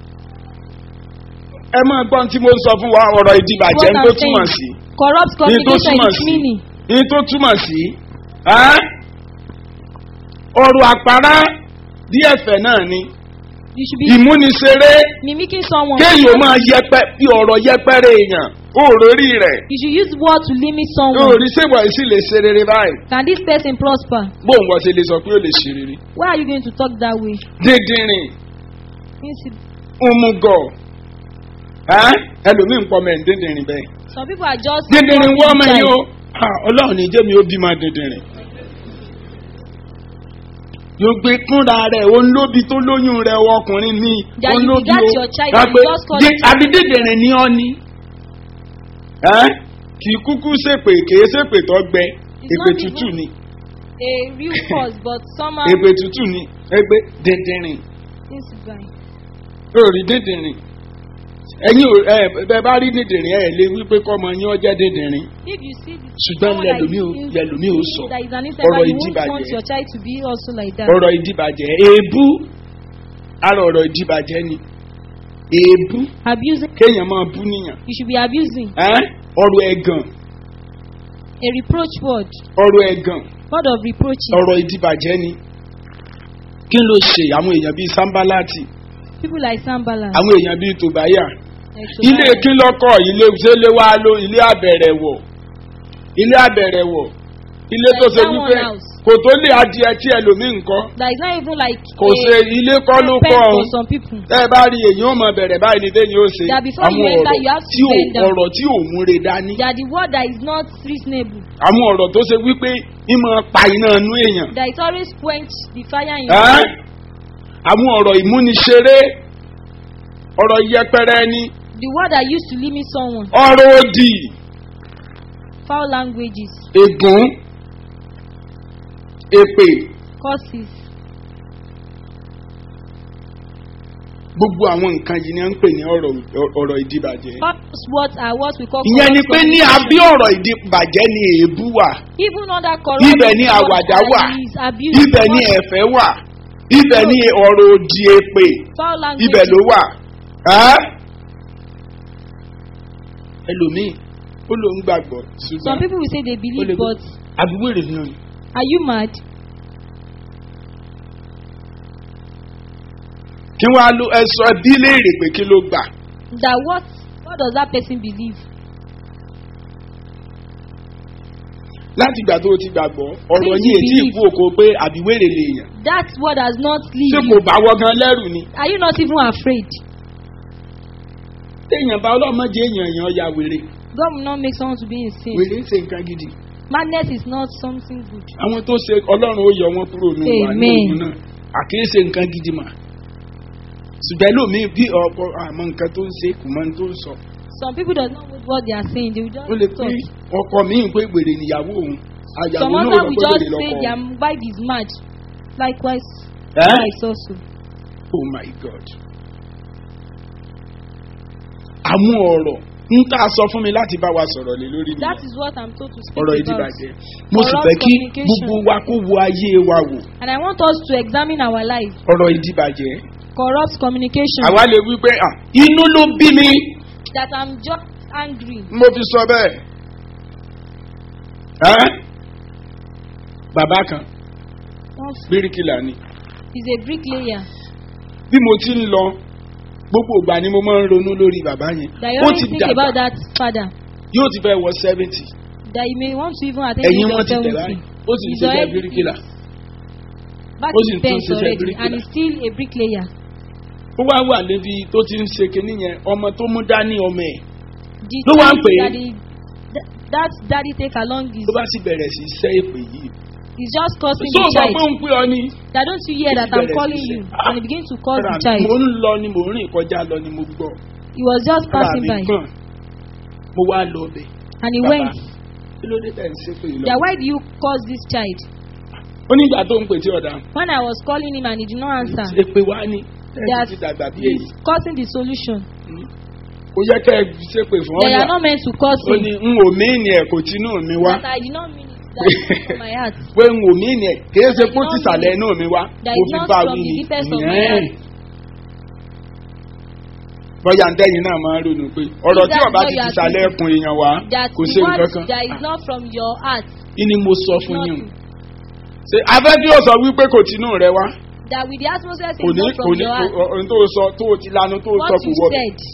Ẹ máa gbọ́n tí mo sọ fún wa ọ̀rọ̀ ìdìbàjẹ́ What ń tó I'm túmọ̀ saying. sí. Corrupt Ní tó communication túmọ̀ is sí. meaning. Ní tó túmọ̀ sí. Ẹ́? Ọ̀rọ̀ àpárá bí ẹ̀fẹ̀ náà ni. You should be Ìmúniṣeré mimicking someone. kéèyàn máa yẹpẹ bí ọ̀rọ̀ yẹpẹrẹ èèyàn. Ó rórí rẹ̀. You should use word to limit Ó someone. rí sèwọ̀ yìí sì lè ṣe rere báyìí. Can this person prosper? Bóun wọ́n ṣe lè sọ pé ó lè ṣe rere. Why are you going to talk that way? Dídìrín. Means- Òmùgọ̀. Ẹlòmíì ń pọ̀ mẹ́ ń dídìrín bẹ́ẹ̀. Some people are just Dídìrín wọ́n ọmọ yìí o. inside. Ọlọ́run ní jẹ́ mi ó bímọ dídìrín. Yóò gbé kúnra rẹ̀ olóbi tó lóyún rẹ̀ ọkùnrin ní That you olóbi begat o. your child Wá and pé, you just call it- àbí dídìrín ni ọ́ ni. Kì í kúkú ṣèpè kìí ṣèpè tó gbẹ. It's Èpè not tútù even- ni. A real cause, but somehow Èpè tútù ni. Ẹgbẹ́ dídìrín. it's by. Lórí dídìrín. Ẹ̀yin bẹ́ẹ̀ bá rí dídìrín ẹ̀ lè wí pé kọ́mọ yín ó jẹ́ dídìrín. If you see the Ṣùgbọ́n someone that lẹ́lòmíì ò sọ. that is an Ọ̀rọ̀ inside, you won't ìdíbàjẹ́. want your child to be also like that. Ọ̀rọ̀ ìdìbàjẹ́ èébú ara ọ̀rọ̀ ìdìbàjẹ́ ni èébú Abusing, kéèyàn máa bú níyàn you should be abusing. ọ̀rọ̀ ẹ̀gàn A reproach word, ọ̀rọ̀ ẹ̀gàn word of reproaching. ọ̀rọ̀ ìdìbàjẹ́ ni kí ló ṣe àwọn èèyàn bíi Sámbálátì People like Sambala. àwọn èèyàn bíi Tòbáyà like ilé Tobiah. kí lọ́kọ̀ ilé ṣẹlẹ̀ wá ló ilé àbẹ̀rẹ̀wọ̀ ilé àbẹ̀rẹ̀wọ̀ ilé tó ṣe Like that wípé one house. kò tó lé adìẹ tí ẹlòmíì ń kọ́ That is not even like kò ṣe ilé kọ́ ló pet kọ́ for ọ̀hún. some people. Ẹ bá rí èyí ó mọ bẹ̀rẹ̀ báyìí ní téyìn ó ṣe That before you àwọn enter, ọ̀rọ̀ you have to tí ò bend down. ọ̀rọ̀ tí ò múre dání That the word that is not reasonable. àwọn ọ̀rọ̀ tó ṣe wípé ìmọ̀ pa iná inú èèyàn That it always quench the fire in Ẹ́? you. àwọn ọ̀rọ̀ ìmúniṣeré ọ̀rọ̀ yẹpẹrẹ ẹni The word that used to limit someone. ọ̀rọ̀ òdì Foul languages, ègún èpè curses. gbogbo àwọn nǹkan yìí ni à ń pè ní ọ̀rọ̀ ìdìbàjẹ́. All those words are what we call ìyẹn ni corrupt pé ní communication. abí ọ̀rọ̀ ìdìbàjẹ́ ni èébú wà Even under corrupt ibẹ̀ ni àwàdà wà is abuse. ibẹ̀ ni ẹ̀fẹ́ wà ibẹ̀ ni ọ̀rọ̀ òdì èpè Foul language. ibẹ̀ ló wà. Ẹlòmíì ó ló ń gbàgbọ́ Some ṣùgbọ́n people will say they ó lè believe, gbọ́ but àbúwèrè náà ni. are you mad? Kí wọ́n á lo ẹ̀sọ́ ẹbí léèrè pé kí ló gbà. That what does that person believe? Láti ìgbà tó o ti gbàgbọ́ ọ̀rọ̀ Things yìí you ètí believe. ìfú òkò pé àbíwèrè lèèyàn. That word has not Ṣé leave kò you. bá wọ́ gan lẹ́rù ni? Are you not even afraid? Téèyàn bá ọlọ́mọdé èèyàn ya wèrè. God will not make someone to be insane. Wèrè ń ṣe nǹkan gidi. Madness is not something good. Àwọn tó ṣe Ọlọ́run ó yọ wọn kúrò ní ìwà ní Amen. òun náà. Àkíyèsí nǹkan gidi mà. Ṣùgbọ́n lómi bí ọ̀pọ̀ àmọ́ nǹkan tó ń ṣe kò mọ ohun tó ń sọ. Some people don't know what they are saying. They will just ó lè pé talk. ọkọ mi ń pé gbèrè níyàwó òun àyàwó Some náà other lọ will pé just gbèrè say lọkọ their òun. wife is mad. Likewise, Eh? wives also. Oh my God. Àwọn ọ̀rọ̀ ń tá a sọ fún mi láti bá wa sọ̀rọ̀ lé lórí That nìyẹn. is what I'm told to speak Ọ̀rọ̀ about. ìdìbàjẹ́. Mo sì Corrupt fẹ́ kí communication. gbogbo wa kó wo ayé wa wò. And I want us to examine our life. Ọ̀rọ̀ ìdìbàjẹ́. Corrupt communication. Àwa lè wí pé inú ló bí mi. That I'm just angry. Mo fi sọ bẹ́ẹ̀. Bàbá kan bíríkìlà ni. He's a bricklayer. Bí mo ti ń lọ gbogbo ìgbà ni mo máa ń ronú lórí bàbá yẹn. That you Ó always ti think dàgbà. about that father. Yóò ti fẹ́ wọ 70. That you may want to even attain Ẹ̀yin the wọn age ti of tẹ̀ láì. 70. Ó sì ń He's ṣiṣẹ́ already bíríkìlà. back Ó sì in ń tún fence ṣiṣẹ́ already. bíríkìlà. And he's still a bricklayer. Ó wá wà lébi tó ti ń ṣe kinní yẹn ọmọ tó mú dání ọmọ ẹ̀. The Ló wá ń time pè é. that daddy take along is Tó bá sì bẹ̀rẹ̀ sí iṣẹ́ èpè yìí. he's just cursing Tó the sọ child. pé ń pè ọ ni. That don't you hear that I'm calling you? And he begins to curse the child. Mo ń lọ ni mo ń rìn kọjá lọ ni mo gbọ́. He was just Ara passing mi by. kàn. Mo wá lọ bẹ̀. And he Bàbá, went. kí ló dé tẹ̀ ń ṣépè yìí lọ? That why do you curse this child? Ó ní ìgbà tó ń pè tí ọ̀dà. When I was calling him and he did not answer, Èpè wá ní. Ẹ that ti dàgbà bí he's èyí. causing the solution. Kò yẹ kẹ́ ẹ ṣépè fún They are ọ̀nà. not meant to curse Ó him. ní n ò mí ni ẹ̀ kò tinú mi wá. That I did not mean it. That is from my heart. Pé n ò mí ni ẹ̀ kì í ṣe kó ti sàlẹ̀ inú mi wá. That Mo is fi not bá from wí the ni. deepest of my heart. Bọ́yá ń tẹ́yìn náà máa ń ronú pé ọ̀rọ̀ tí That's ọba what ti you ti are sàlẹ̀ saying. ẹkùn èèyàn wá That kò the ṣe nǹkan word kan. that is not from your heart. Kí ni mo sọ fún yín o? Nothing. Ṣé afẹ́fí ò sọ wípé kò tinú rẹ wá? That with the atmosphere Kò saying ní not kò from ní your heart. ohun tó sọ tó o ti lanu tó o sọ What kò you wọ bẹ̀. said.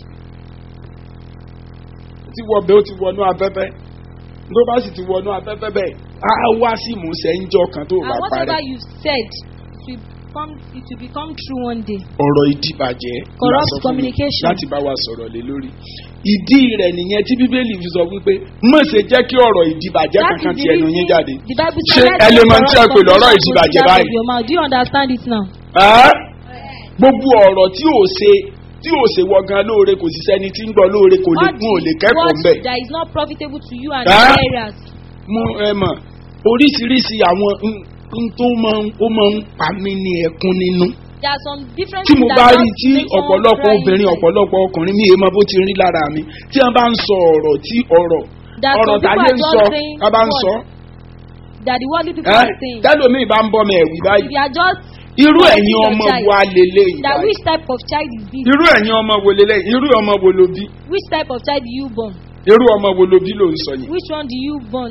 Tí wọ bẹ́ẹ̀ ó ti wọnú afẹ́fẹ́. Tó bá sì ti wọnú afẹ́fẹ́ bẹ́ẹ̀ á wá sí ìmúṣẹ ńjọ́ kan tó o bá And whatever parẹ́. you said, it will become true one day. Ọ̀rọ̀ ìdìbàjẹ́ Corrupt la sọ fún mi communication. láti bá wa sọ̀rọ̀ lé lórí. Ìdí rẹ̀ nìyẹn tí Bíbélì fi sọ wípé má ṣe jẹ́ kí ọ̀rọ̀ ìdìbàjẹ́ That kankan is ti the ẹnu yín reason jáde. the Bible Ṣé says ẹ lè mọ tí ẹ pè lọ́rọ̀ corrupt ìdìbàjẹ́ communication báyìí? of your mouth. Do you understand it now? Gbogbo ọ̀rọ̀ tí ò ṣe wọ gan lóore kò sí sẹ́ni tí ń gbọ́ lóore kò lè gún ò lè kẹ́kọ̀ọ́ What mbẹ́. that is not profitable to you and Ah. your areas. Mo ẹ mọ̀ oríṣiríṣi àwọn n tó máa ń pa mí ní ẹkún nínú. There are some different Tí mo things bá that rí just tí make someone ọ̀pọ̀lọpọ̀ cry obìnrin inside. ọ̀pọ̀lọpọ̀ ọkùnrin mi èèmọ̀ bó ti rí lára mi tí wọ́n bá ń sọ ọ̀rọ̀ tí ọ̀rọ̀ That some people táyé are ń just sọ saying ká bá ń what sọ. that the worldly people are saying. Tẹ́lómìn bá ń bọ́ mi ẹ̀wì If báyìí. you are just Irú correcting ẹ̀yin your ọmọ child, wo alele yìí that báyìí? which type of child is this? Irú ẹ̀yin ọmọ wo lélẹ̀? Irú ọmọ wo ló bí? Which type of child do you born? Irú ọmọ wo ló bí ló ń sọ yìí? Which one do you born?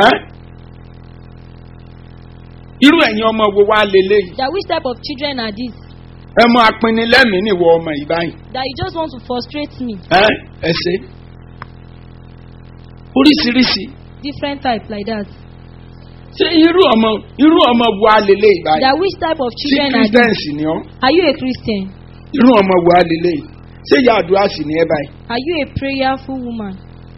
Irú ẹ̀yin ọmọ wo wá lélẹ̀ yìí? That which type of children are these? Ẹ mọ apinilẹ́mìí nìwọ ọmọ yìí báyìí. That you just want to frustrate me. Ẹ ṣe. Oríṣiríṣi. Different type like that. Ṣé irú ọmọ wo alele yìí báyìí? That which type of Ṣé children are these? Christians ni ọ́? Are you a Christian? Irú ọmọ wo alele yìí? Ṣé ìyá àdúrà sì ni ẹ báyìí? Are you a prayerful woman?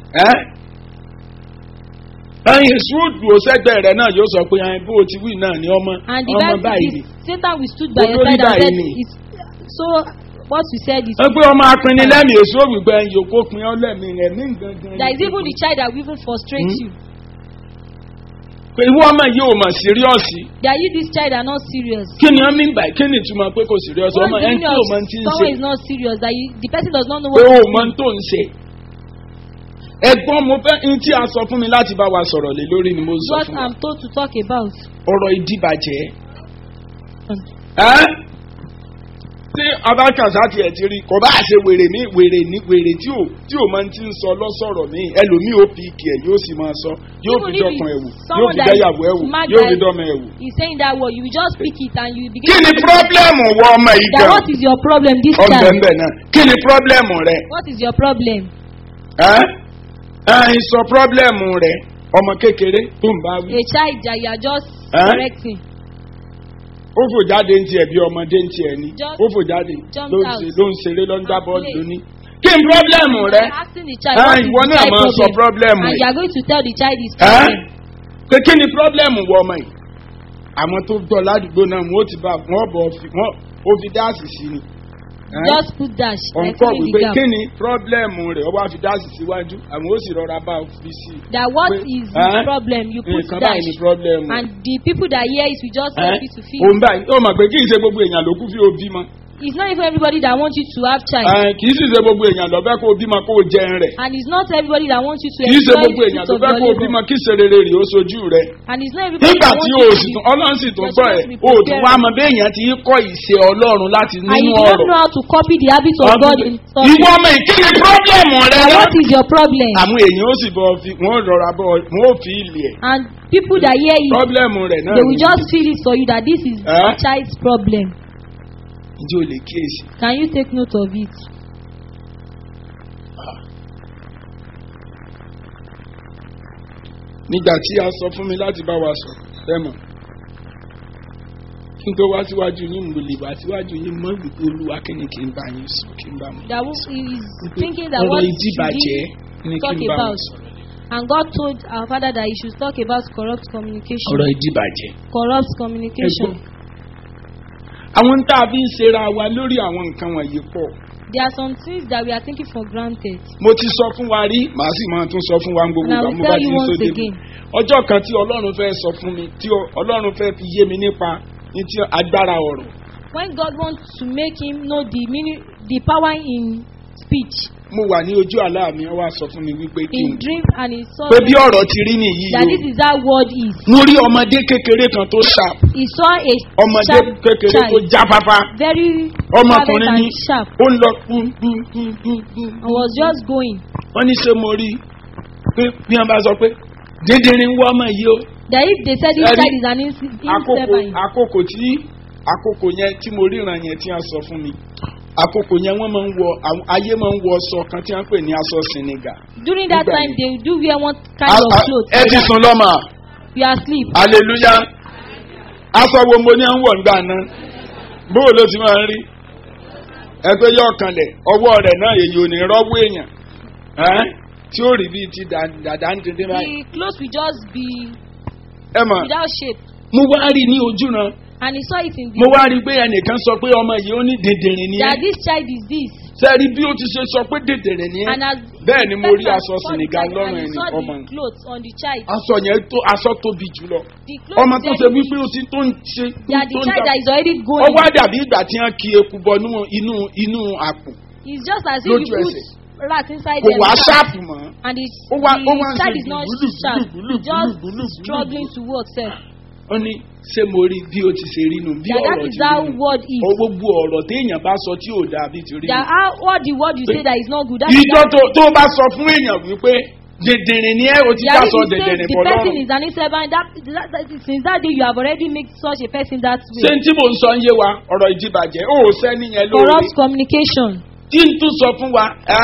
Ẹyin èso òdùó sẹ́gbẹ̀ẹ́ rẹ̀ náà yóò sọ pé bó o ti wí náà ni ọmọ báyìí ni. Satan will stood by your Olórí side and báyìí said, ni. it's, so what you said is. Ẹ pé ọmọ apinilẹ́mìí èso òwìgbẹ́ yòókó pin ọ́ lẹ́mìí rẹ̀ ní gangan. There is even the child that will even frustrate you. Pé ìwọ ọmọ yìí ò mọ̀ síríọ̀sì. That you this child are not serious. Kí ni wọ́n mí báyìí? Kí ni ìtumọ̀ pé kò síríọ̀sì? What's Ọmọ the ẹni meaning tí ò of mọ ti ń ṣe. someone is not serious? That the person does not know Pé what o to mọ do. tó ń ṣe. Ẹ̀gbọ́n mo fẹ́ ní tí a sọ fún mi láti bá wa sọ̀rọ̀ lé lórí ni mo sọ What fún wa. I'm told to talk about. Ọ̀rọ̀ ìdíbàjẹ́. Tí abákàtà tiẹ̀ ti rí kò bá ṣe wèrè tí ò máa ti ń sọ lọ́sọ̀rọ̀ mi ẹlòmíì ó fi ìkì ẹ̀ yóò sì máa sọ yóò fi dọ́kan ẹ̀wù yóò fi dáyàwó ẹ̀wù yóò fi dọ́mọ ẹ̀wù. He's saying that word, you will just speak it and you begin. Kí ni pírọ́blẹ́mù wọ ọmọ yìí That gan? what is your problem this Ọ̀bẹ̀ time? ńbẹ̀ náà kí ni pírọ́blẹ́mù rẹ? What is your problem? Sọ pírọ́blẹ́mù rẹ ọmọ kékeré tó ń bá wí. A child that you are just Eh? correcting. Ó fò jáde ń tiẹ̀ bí ọmọdé ń tiẹ̀ ni Just ó fò jáde jump ló ń ṣeré ló ń gbá and bọ́ọ̀lù play. lónìí. Kí ni pírọ́blẹ́mù rẹ? You are asking the child what is Ìwọ the náà child máa sọ problem. pírọ́blẹ́mù And yìí. you are going to tell the child his problem. Pé kí ni pírọ́blẹ́mù wọ ọmọ yìí? Àwọn tó gbọ́ ládùúgbò náà wọ́n ti bá wọ́n bọ̀ ó fi dáàsì sí ni. Just put dash. Like ọ̀nkọ́ filling wípé the gap. kí ni pírọ́blẹ́mù rẹ̀ ọwọ́ àfi dáàsì síwájú àwọn ó sì rọra bá fi sí i. That what Pé, is the problem? You put nǹkan báyìí ni dash. pírọ́blẹ́mù. And the people that hear it will just help you to feel. òun báyìí ó mọ̀ pé kì í ṣe gbogbo èèyàn ló kú fi ó bímọ. It's not even everybody that wants you to have child. Kì í sì ṣe gbogbo èèyàn ló fẹ́ kó o bímọ kó o jẹun rẹ̀. And it's not everybody that wants you to kì í ṣe enjoy gbogbo the èèyàn fruits ló of fẹ́ your kó o labor. bímọ kí ìṣerere rè ó sojú rẹ̀. And it's not everybody nígbà that tí wants o you sì to tún ọlọ́run sì tún you're gbọ́ ẹ̀ supposed to be o tún wá prepared. mọ béèyàn ti kọ́ ìṣe ọlọ́run láti And nínú you don't ọ̀rọ̀. know how to copy the habits of God in ìwọ something. ọmọ ìkíni pírọ́blẹ̀mù rẹ And rẹ. what is your problem? àwọn èèyàn ó sì bọ̀ fi wọ́n rọra bọ̀ wọ́n ó fi ilé ẹ̀. And people that hear it, pírọ́blẹ̀mù rẹ̀ náà they will just feel it for you that this is the child's problem. ǹjẹ́ o lè kíyèsí. Can you take note of it? nígbà tí a sọ fún mi láti bá wa sọ ẹmọ kí n tó wá síwájú yín mo lè wá síwájú yín mọ wípé olúwa kí ni kí n bá yín sọ kí n bá mi. That is thinking that ọ̀rọ̀ what ìdíbàjẹ́ should ni he kí talk n bá mi about? sọ. And God told our father that he should talk about corrupt communication. ọ̀rọ̀ ìdíbàjẹ́. Corrupt communication. àwọn tá a fi ń ṣera wa lórí àwọn nǹkan wọ̀nyí pọ̀. There are some things that we are taking for granted. mo ti sọ fún wa rí màá sì máa tún sọ fún wa gbogbo And I ìgbà will mo bá tell ti you ń once sóde mi. again. ọjọ́ kan tí ọlọ́run fẹ́ sọ fún mi tí ọlọ́run fẹ́ fi yé mi nípa ní ti agbára ọ̀rọ̀. When God wants to make him know the meaning, the power in speech, mo wà ní ojú àlá mi ó wá sọ fún mi wípé kí in n dream, and he saw pé bí ọ̀rọ̀ ti rí nìyí that this o. is how word is. mo rí ọmọdé kékeré kan tó sharp. He saw a ọmọdé sharp kékeré tó child, jáfáfá. very ọmọkùnrin fervent ni and sharp, ó ń lọ and was just going. wọ́n ní ṣé mo rí pé bí wọ́n bá sọ pé dídìrín ń wọ́ ọmọ yìí o. That if they said this Ẹni, child is an instep, àkókò yẹn tí mo ríran yẹn tí wọ́n sọ fún mi àkókò yẹn wọ́n máa ń wọ ayé máa ń wọ aṣọ kan tí wọ́n pè ní aṣọ sìnìgà. during that Nígbà time yẹn. they do wear one kind of clothes. ẹ ti sùn lọ́mọ. You are asleep. hallelujah. aṣọ wo mo ní à ń wọ̀ nígbà náà bóò ló ti máa ń rí ẹgbẹ́ yóò kanlẹ̀ ọwọ́ rẹ̀ náà èyí ò ní rọ́wọ́ èèyàn tí ó rí bíi ti dàda ń dídín báyìí. The clothes will just be ẹ mọ̀ without shape. mo wá rí ní ojú ran And he saw it in the mo wá rí pé ẹnìkan sọ pé ọmọ yìí ó ní dèdèrìn ni that ẹ́ this child is this. sẹ́ẹ̀rí bí ó ti ṣe sọ pé dèdèrìn ni ẹ́ And as bẹ́ẹ̀ ni mo rí person aṣọ saw the sìnìgà child lọ́rùn and he ẹni saw ọmọ the clothes on the child. aṣọ yẹn tó aṣọ tóbi jùlọ The clothes ọmọ tó said ṣe wípé ó ti tó ń ṣe that the tó ń child that dà is already ó going. wá dàbí ìgbà tí wọ́n ki eku bọ inú àpò It's just as if lójú you put ẹsẹ̀. rat inside kò them. wá ṣáàpù mọ́. And the Ó wá ń child ṣe is not gbùlù, sharp. gbùlù, Just gbùlù, gbùlù, struggling to work self. ó ní ṣé mo rí bí o ti ṣe rí nu bí That ọ̀rọ̀ is ti how rí nu word is. ó gbogbo ọ̀rọ̀ téèyàn bá sọ tí ò dáa bí ti rí nu. That how what the word you say that is not good. That is ìjọ tó bá sọ fún èèyàn wípé dèdèrè ni ẹ o ti that dá if sọ you say dèdèrè the bọ̀ person lọ́rùn. is an inservant, since that day you have already made such a person that ṣé way. n tí mò ń sọ ń yé wa ọ̀rọ̀ ìdìbàjẹ́ ó sẹ́ni yẹn lóore Corrupt communication. tí n tún sọ fún wa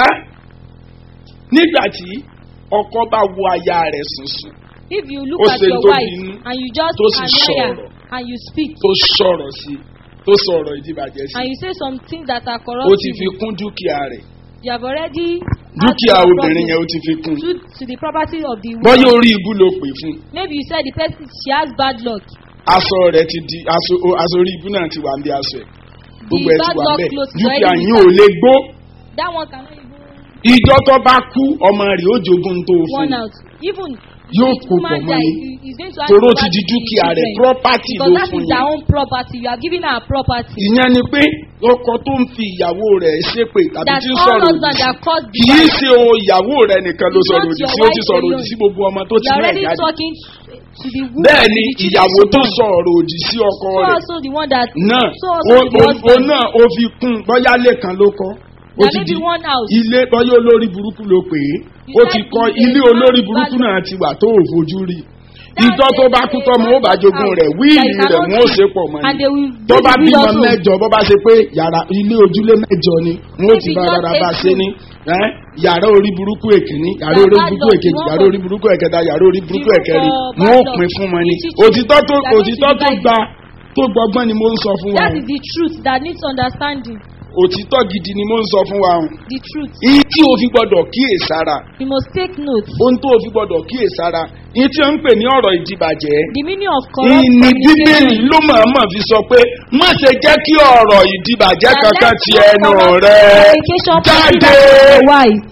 nígbà tí ọkọ bá wo aya rẹ̀ sùnsùn If you look Ó at ṣe your tó wife bínú, and you just tó sì admire sọ̀rọ̀. and you speak tó sọ̀rọ̀ sí tó sọ̀rọ̀ ìdìbàjẹ́ sí and you say some things that are ó corrupt, ti fi kún dúkìá rẹ̀ you have already dúkìá added obìnrin yẹn ó ti fi kún to the property of the woman. bọ́yá orí ibú ló pè fún Maybe you said the person she has bad luck. aṣọ rẹ̀ ti di aṣọ orí ibú náà ti wà ń bí aṣọ ẹ̀ gbogbo ẹ̀ ti bad wà luck bẹ́ẹ̀ clothes is dúkìá already yín ò lè gbó That one cannot even ìjọ tó bá kú ọmọ rẹ̀ ó jogún tó fún one out. Even yóò if kó pọ̀ woman mọ́ die, ni is going to have toró to ti pass di to dúkìá rẹ̀ children. property Because ló that fún is their yẹn own property. You are giving her property. ìyẹn ni pé ọkọ tó ń fi ìyàwó rẹ̀ ṣépè tàbí That tí ń all sọ̀rọ̀ òdì husbands sí that cause kì í divorce. ṣe o ìyàwó rẹ̀ nìkan ló It's sọ̀rọ̀ not òdì your sí ó ti wife sọ̀rọ̀ òdì alone. sí gbogbo ọmọ tó You ti are rẹ̀ already jáde talking to the woman. bẹ́ẹ̀ ni to the children ìyàwó tó born. sọ̀rọ̀ òdì sí ọkọ So rẹ̀ also the one that náà so also the o husband. náà o fi kún bọ́yá lẹ́kan ló kọ́ ó There ti may di be one house. ilé bọ́yá olórí burúkú ló pè é You ó said ti kọ́ the ilé man olórí bad burúkú luck. náà ti wà tó ò fojú rí That's ìjọ tó bá kú tọ́mọ ó bá jogún rẹ̀ wíìlì That rẹ̀ cannot wọ́n ó be. ṣe pọ̀ mọ́ And ni they will tó do bá the will bímọ also. mẹ́jọ bó bá ṣe pé yàrá ilé ojúlé mẹ́jọ ni wọ́n ó ti Maybe bá not rárá bá 8 ṣe ní yàrá orí burúkú èkìní yàrá That orí bad burúkú luck, èkejì you want yàrá for- orí burúkú ẹ̀kẹta yàrá orí burúkú You ẹ̀kẹrin for wọ́n ó bad luck. pín fún wọn ni You teach òtítọ́ you. tó That gba tó gbọgbọ́n ni mo ń sọ fún wa That is the truth that needs understanding. òtítọ́ gidi ni mo ń sọ fún wa hàn. The truth. Iye tí o fi gbọ́dọ̀ kíyèsára. You must take note. Ohun tó o fi gbọ́dọ̀ kíyèsára. Iye tí wọ́n ń pè ní ọ̀rọ̀ ìdìbàjẹ́. The meaning of corrupt Ìní bíbélì communication. ló mọ̀ọ́mọ̀ fi sọ pé má ṣe jẹ́ kí ọ̀rọ̀ ìdìbàjẹ́ That kankan let ti no ẹnu corrupt rẹ communication proceed jáde. out of the wise.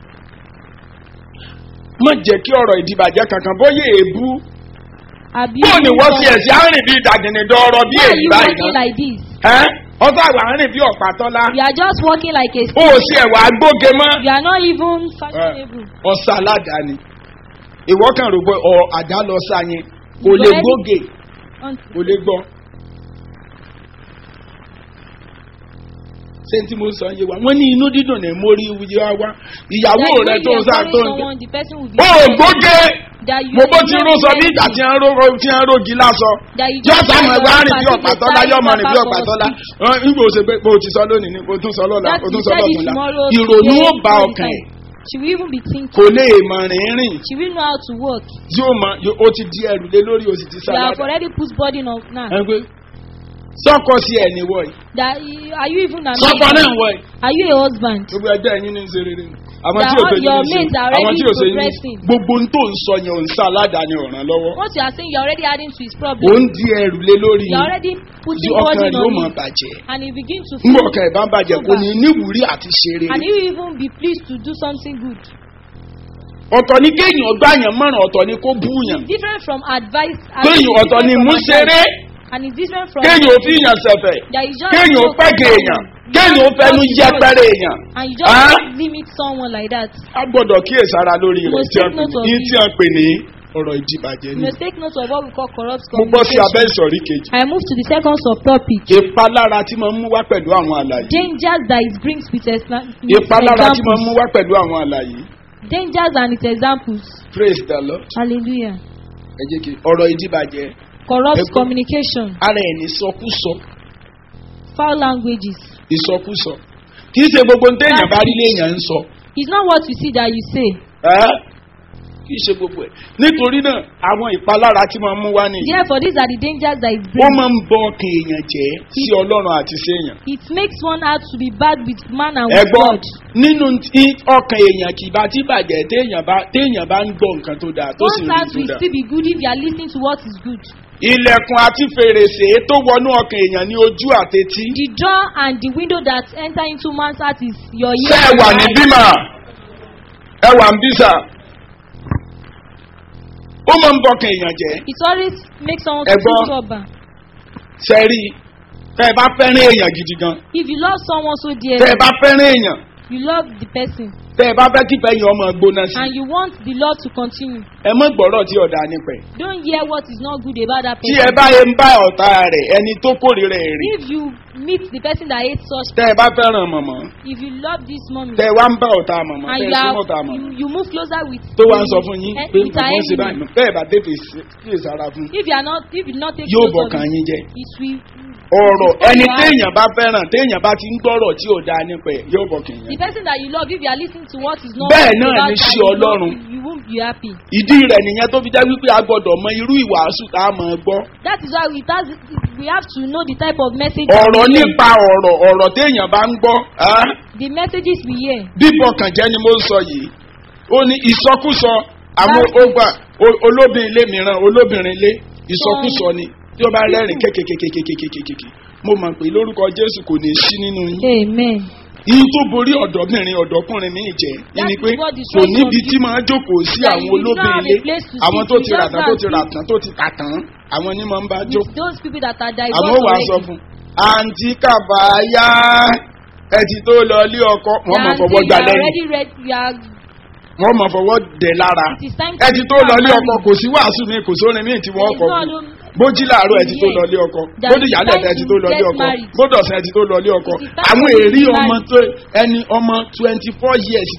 Má jẹ́ kí ọ̀rọ̀ ìdìbàjẹ́ kankan bóyá èébú. Abuse. Bó ni wọ́n fi ẹ̀sìn àárín bíi ìdàgìnìdọ̀ ọ̀rọ̀ bí Why are èyí you báyìí walking náà? like this? Ọ̀sán àgbà àárín bíi ọ̀pátọ́lá. You are just walking like a Ó sì ẹ̀wà gbóge mọ́. You are not even fashionable. Ọ̀sán aládàáni. Ìwọ kan rò pé àdá lọ sá yẹn kò lè gbóge kò lè gbọ́. Ṣé tí mo sọ yé wa? Wọ́n ní inú dídùn ní mórí wíyá wá. Ìyàwó rẹ tó ń sá tó ń gbé. Ó gbóge. Mo bó ti ró sọ bí ìgbà tí ń rógi lásọ. Yóò sá mọ̀ ẹgbẹ́ àárín bí ọ̀pátọ́lá yóò mọ̀ rìn bí ọ̀pátọ́lá. Nígbà ó ṣe pé o ti sọ lónìí ni o tún sọ lọ́la o tún sọ lọ́túnla. Ìrònú ó ba ọkàn ẹ̀. She will even be thinking. Kò lè mọ̀ rìnrìn. She will know how to work. Yóò mọ o ti di ẹrù lé lórí o sì ti sá You have ládàá. already put burden on now. Sọ́kọ sí ẹ̀ ní wọ̀ yìí. Are you even a Sọ́kọ náà wọ̀ yìí. Are you a husband? Gbogbo ẹgbẹ́ ẹ̀yin ní ṣe rere. Àwọn That tí o ṣe your yín ní mates ṣe. are Àwọn already tí o ṣe yín ní progressing. gbogbo ohun tó ń sọ yẹn ò ń sá aládàáni ọ̀ràn lọ́wọ́. What you are saying, you are already adding to his Ò problem. ń di ẹrù lé lórí You are already putting ọkàn burden rẹ̀ ó on mọ̀ him. bàjẹ́. And he begin to Ngbọ̀ feel. ọkàn ẹ̀ bá ń bàjẹ́ kò ní níwúrí àti ṣe rere. And he will even be pleased to do something good. Ọ̀tọ̀ ni kéèyàn gbàyàn mọ̀ràn ọ̀tọ̀ ni kó búyàn. Different from advice. Kéèyàn ọ̀tọ̀ ni mú ṣeré. And it's different from. Kéèyàn ò fi yàn sẹ̀fẹ̀. That is just. Kéèyàn ò pẹ́gẹ̀ èèyàn. Kéèyàn ò fẹnu yẹpẹrẹ èèyàn. And you just limit someone like that. A gbọ́dọ̀ kíyèsára lórí rẹ̀ Must tí take note of ní it. tí a pè ní ọ̀rọ̀ ìdìbàjẹ́ You ni. must take note of what we call corrupt Mo gbọ́ sí abẹ́ communication. ìsọ̀rí kejì. I move to the second subtopic. Ìpalára tí mo mú wá pẹ̀lú àwọn àlàyé. Dangers that it brings with Ìpalára tí mo mú examples. wá pẹ̀lú àwọn àlàyé. Dangers and its examples. Praise the Lord. Hallelujah. Ẹ jẹ́ kí ọ̀rọ̀ ìdìbàjẹ́. Corrupt Ẹ̀kọ́. communication. Ara ẹ̀ ní ìsọkúsọ. Foul languages. Ìsọkúsọ. Kì í ṣe gbogbo ní téèyàn bá rí léèyàn ń sọ. It's not what you see that you say. Kì í ṣe gbogbo ẹ̀. Nítorí náà àwọn ìpalára tí mo mú wá nìyí. Therefore, these are the dangers that it Ó brings. máa ń bọ ọkàn èèyàn jẹ́ sí Ọlọ́run àti séèyàn. It makes one out to be bad with man and with Ẹ̀gbọ́n God. nínú ọkàn èèyàn kì bá tí bàjẹ́ téèyàn bá ń gbọ́ nǹkan tó dáa tó sì One's ń heart rí will tó dáa. still be good if you are listening to what is good. Ilẹ̀kùn àti fèrèsé tó wọnú ọkàn èèyàn ní ojú àtẹtí. The door and the window that enter into man's heart is your ear. Ṣé ẹ wà ní bímà? Ẹ wà ń bísà? Ó máa ń bọkàn èèyàn jẹ́. It always makes someone to Ẹ̀gbọ́n. feel stubborn. Ṣé rí tẹ́ ẹ bá fẹ́ràn èèyàn gidi gan. If you love someone so Tẹ́ ẹ dearly, bá fẹ́ràn èèyàn. you love the person Tẹ́ ẹ bá fẹ́ kí fẹ́yìn ọmọ gbóná sí. and you want the love to continue. Ẹ mọ̀ gbọ́rọ̀ tí ọ̀dà nípẹ̀. Don't hear what is not good about that Tí ẹ person. bá yẹ ń bá ọ̀tá rẹ̀ ẹni tó kórìíra ẹ̀ rí. If you meet the person that hates such, Tẹ́ ẹ bá fẹ́ràn mọ̀mọ́. if you love this mommy Tẹ́ ẹ wá ń bá ọ̀tá mọ̀mọ́. and Tẹ́ you ẹ are, súnmọ́ ọ̀tá mọ̀mọ́. you move closer with Tó wá ń sọ fún yín pé with her nǹkan ṣe enemy. báyìí. Bẹ́ẹ̀ bá tètè sára fún. If you are not, if you not take Yóò note of bọ̀kàn it, yín jẹ́. it will. Ọ̀rọ̀ ẹni téèyàn bá fẹ́ràn téèyàn bá ti ń gbọ́rọ̀ tí ò dáa nípa ẹ̀ yóò bọ̀kàn The yín. person that you love, if you are listening to what is not Bẹ́ẹ̀ good náà about ni her, sí you Ọlọ́run. you won't be happy. Ìdí rẹ̀ nìyẹn tó fi jẹ́ wípé a gbọ́dọ̀ mọ irú ìwàásù tá a máa gbọ́. That is why we have to know the type of message that Ọ̀rọ̀ we hear. nípa ọ̀rọ̀ téèyàn bá ń gbọ́. The messages we hear. Bíbọ̀kàn jẹ́ ni mo ń sọ yìí. Ó ní ìsọkúsọ àwọn ọgbà olóbìnrin ilé mìíràn olóbìnrin ilé ìsọkúsọ ni tí ó bá rẹ́rìn kékèkékèkékèkékèké. Mo mọ̀ pé lórúkọ Jésù kò ní sí nínú yín. Amen. Yín tó borí ọ̀dọ́kùnrin míì jẹ́ ní pé kò níbi tí máa jókòó sí àwọn olóbìnrin ilé àwọn tó ti ràtàn tó ti tàtàn àwọn ní máa ń bá jó. With those people that are divorced Àwọn wàá sọ already. fún àǹtí kàbáyá ẹ ti tó lọ ilé ọkọ wọ́n mọ̀ fọwọ́ gbà lẹ́yìn wọ́n mọ̀ fọwọ́ dẹ̀ lára ẹ ti tó lọ ilé ọkọ kò sí wàásù mi kò sórin míì tí wọ́n kọ fún bójí láàárọ̀ ẹ ti tó lọ ilé ọkọ bódì yálẹ̀ ẹ ti tó lọ ilé ọkọ bódọ̀sẹ̀ ẹ ti tó lọ ilé ọkọ àwọn èrí ọmọ tó ẹni ọmọ 24 years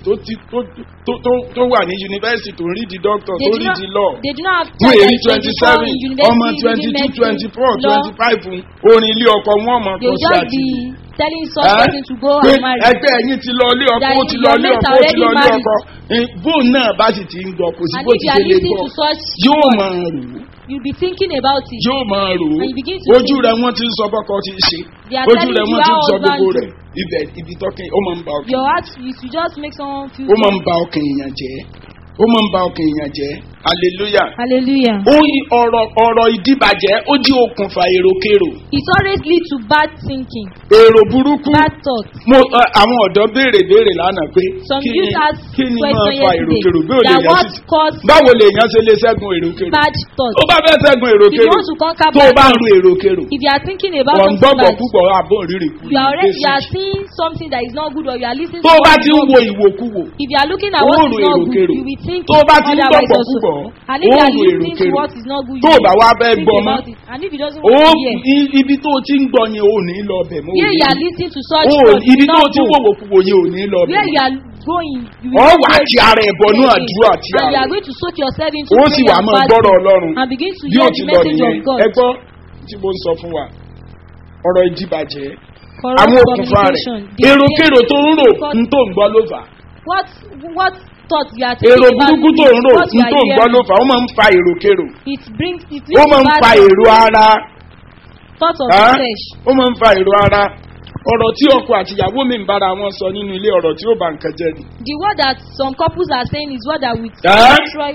tó wà ní yunifásitì tó rí di doctor tó rí di law wọ́n èrí 27 ọmọ 22 24 25 orin ilé ọkọ wọn mọ̀ kọ́ sí àti telling such person to go and marry. Ẹgbẹ́ ẹ̀yin ti lọ ilé ọkọ ó ti lọ ilé ọkọ ó ti lọ ilé ọkọ bóun náà bá sì ti ń gbọ́ kò sí bó ti ṣe lè gbọ́ yóò máa rò ó. You be thinking about it. Yóò máa rò ó. And you begin to ojú rẹ̀ wọ́n ti ń sọ bọ́kọ ti ṣe ojú rẹ̀ wọ́n ti ń sọ gbogbo rẹ̀ ibẹ̀ ibi tọ́kìn ó máa ń ba ọkàn Your heart is to just make someone feel. ó máa ń ba ọkàn èèyàn jẹ́ ó máa ń ba ọkàn èèyàn jẹ́ hallelujah. Hallelujah. ó yí ọ̀rọ̀ ìdíbàjẹ́ ó jí okùnfà èròkérò It always leads to bad thinking, èrò burúkú. bad thoughts. Àwọn ọ̀dọ́ béèrè lánàá pé Some kí youth ask ni máa question fa yesterday èròkérò bí ò lè that yàn what sí. causes Báwo lè yàn ṣe lè ṣẹ́gun èròkérò? bad thoughts. Tó bá fẹ́ ṣẹ́gun If you èròkérò want to conquer tó o bad bá ń thoughts, ro èròkérò if you are thinking about wọ́n something gbọ́gbọ̀ bad, púpọ̀ àbọ̀ rírì kú. you are seeing something that is not good, or you are listening Tó to o bá what ti is ń not wo good. ìwòkuwò If you are looking at ó what ń is ro not good, èròkérò. you will think Tó o bá ti ń otherwise gbọ́gbọ̀ also. púpọ̀ And if ó you ń are ro listening to èròkérò. what is not good, Tó you o bá wá will fẹ́ think gbọ́ mọ́ about it. And if you doesn't want to hear, ibi tó o ti ń gbọ́ yẹn ò ní lọ bẹ̀ mọ́ here you are listening to such o thoughts, you ibi will tó o not ti ń go. wòwòkuwò yẹn ò ní lọ bẹ̀ Where you are going, you ọ will wà á not ti ara ẹ̀ bọ̀ ní go. àdúrà tí a And you rò are going to soak yourself into ó sì prayer wà á and máa gbọ́rọ̀ fasting Ọlọ́run and begin to bí ó hear ti the lọ message nìyẹn of God. ẹ gbọ́ tí mo ń sọ fún wa ọ̀rọ̀ ìdíbàjẹ́ Corrupt àwọn okùnfà rẹ̀ communication. èròkèrò tó ń rò ń tó ń gbọ́ ló fà What thoughts you are èrò thinking about burúkú tó ń rò what ń you are tó ń gbọ́ ló hearing. fà ó máa ń fa èròkèrò It brings it ó leads máa to ń bad fa èrò ara thoughts of the flesh. ó máa ń fa èrò ara ọ̀rọ̀ tí ọkọ àtìyàwó mi ń bára wọn sọ nínú ilé ọ̀rọ̀ tí ó bà nǹkan jẹ́ ni. The word that some couples are saying is what that will Huh? destroy.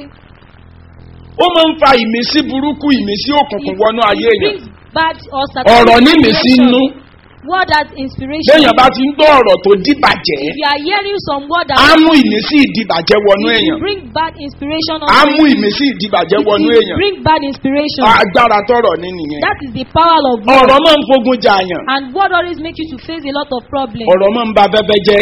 ó máa ń fa ìmísí burúkú ìmísí òkùnkùn wọnú ayé It èèyàn brings bad or ọ̀rọ̀ ní ìmísí inú Word that inspiration. béèyàn bá ti ń gbọ́ ọ̀rọ̀ tó dìbàjẹ́ If you are hearing some word that á mú ìmísí ìdìbàjẹ́ wọnú it will èèyàn bring bad inspiration on á you. mú ìmísí ìdìbàjẹ́ It wọnú will èèyàn bring bad inspiration. agbára tọrọ ní nìyẹn That is the power of word. ọ̀rọ̀ máa ń fogun jà àyàn And word always make you to face a lot of problems. ọ̀rọ̀ máa ń ba bẹ́bẹ́ jẹ́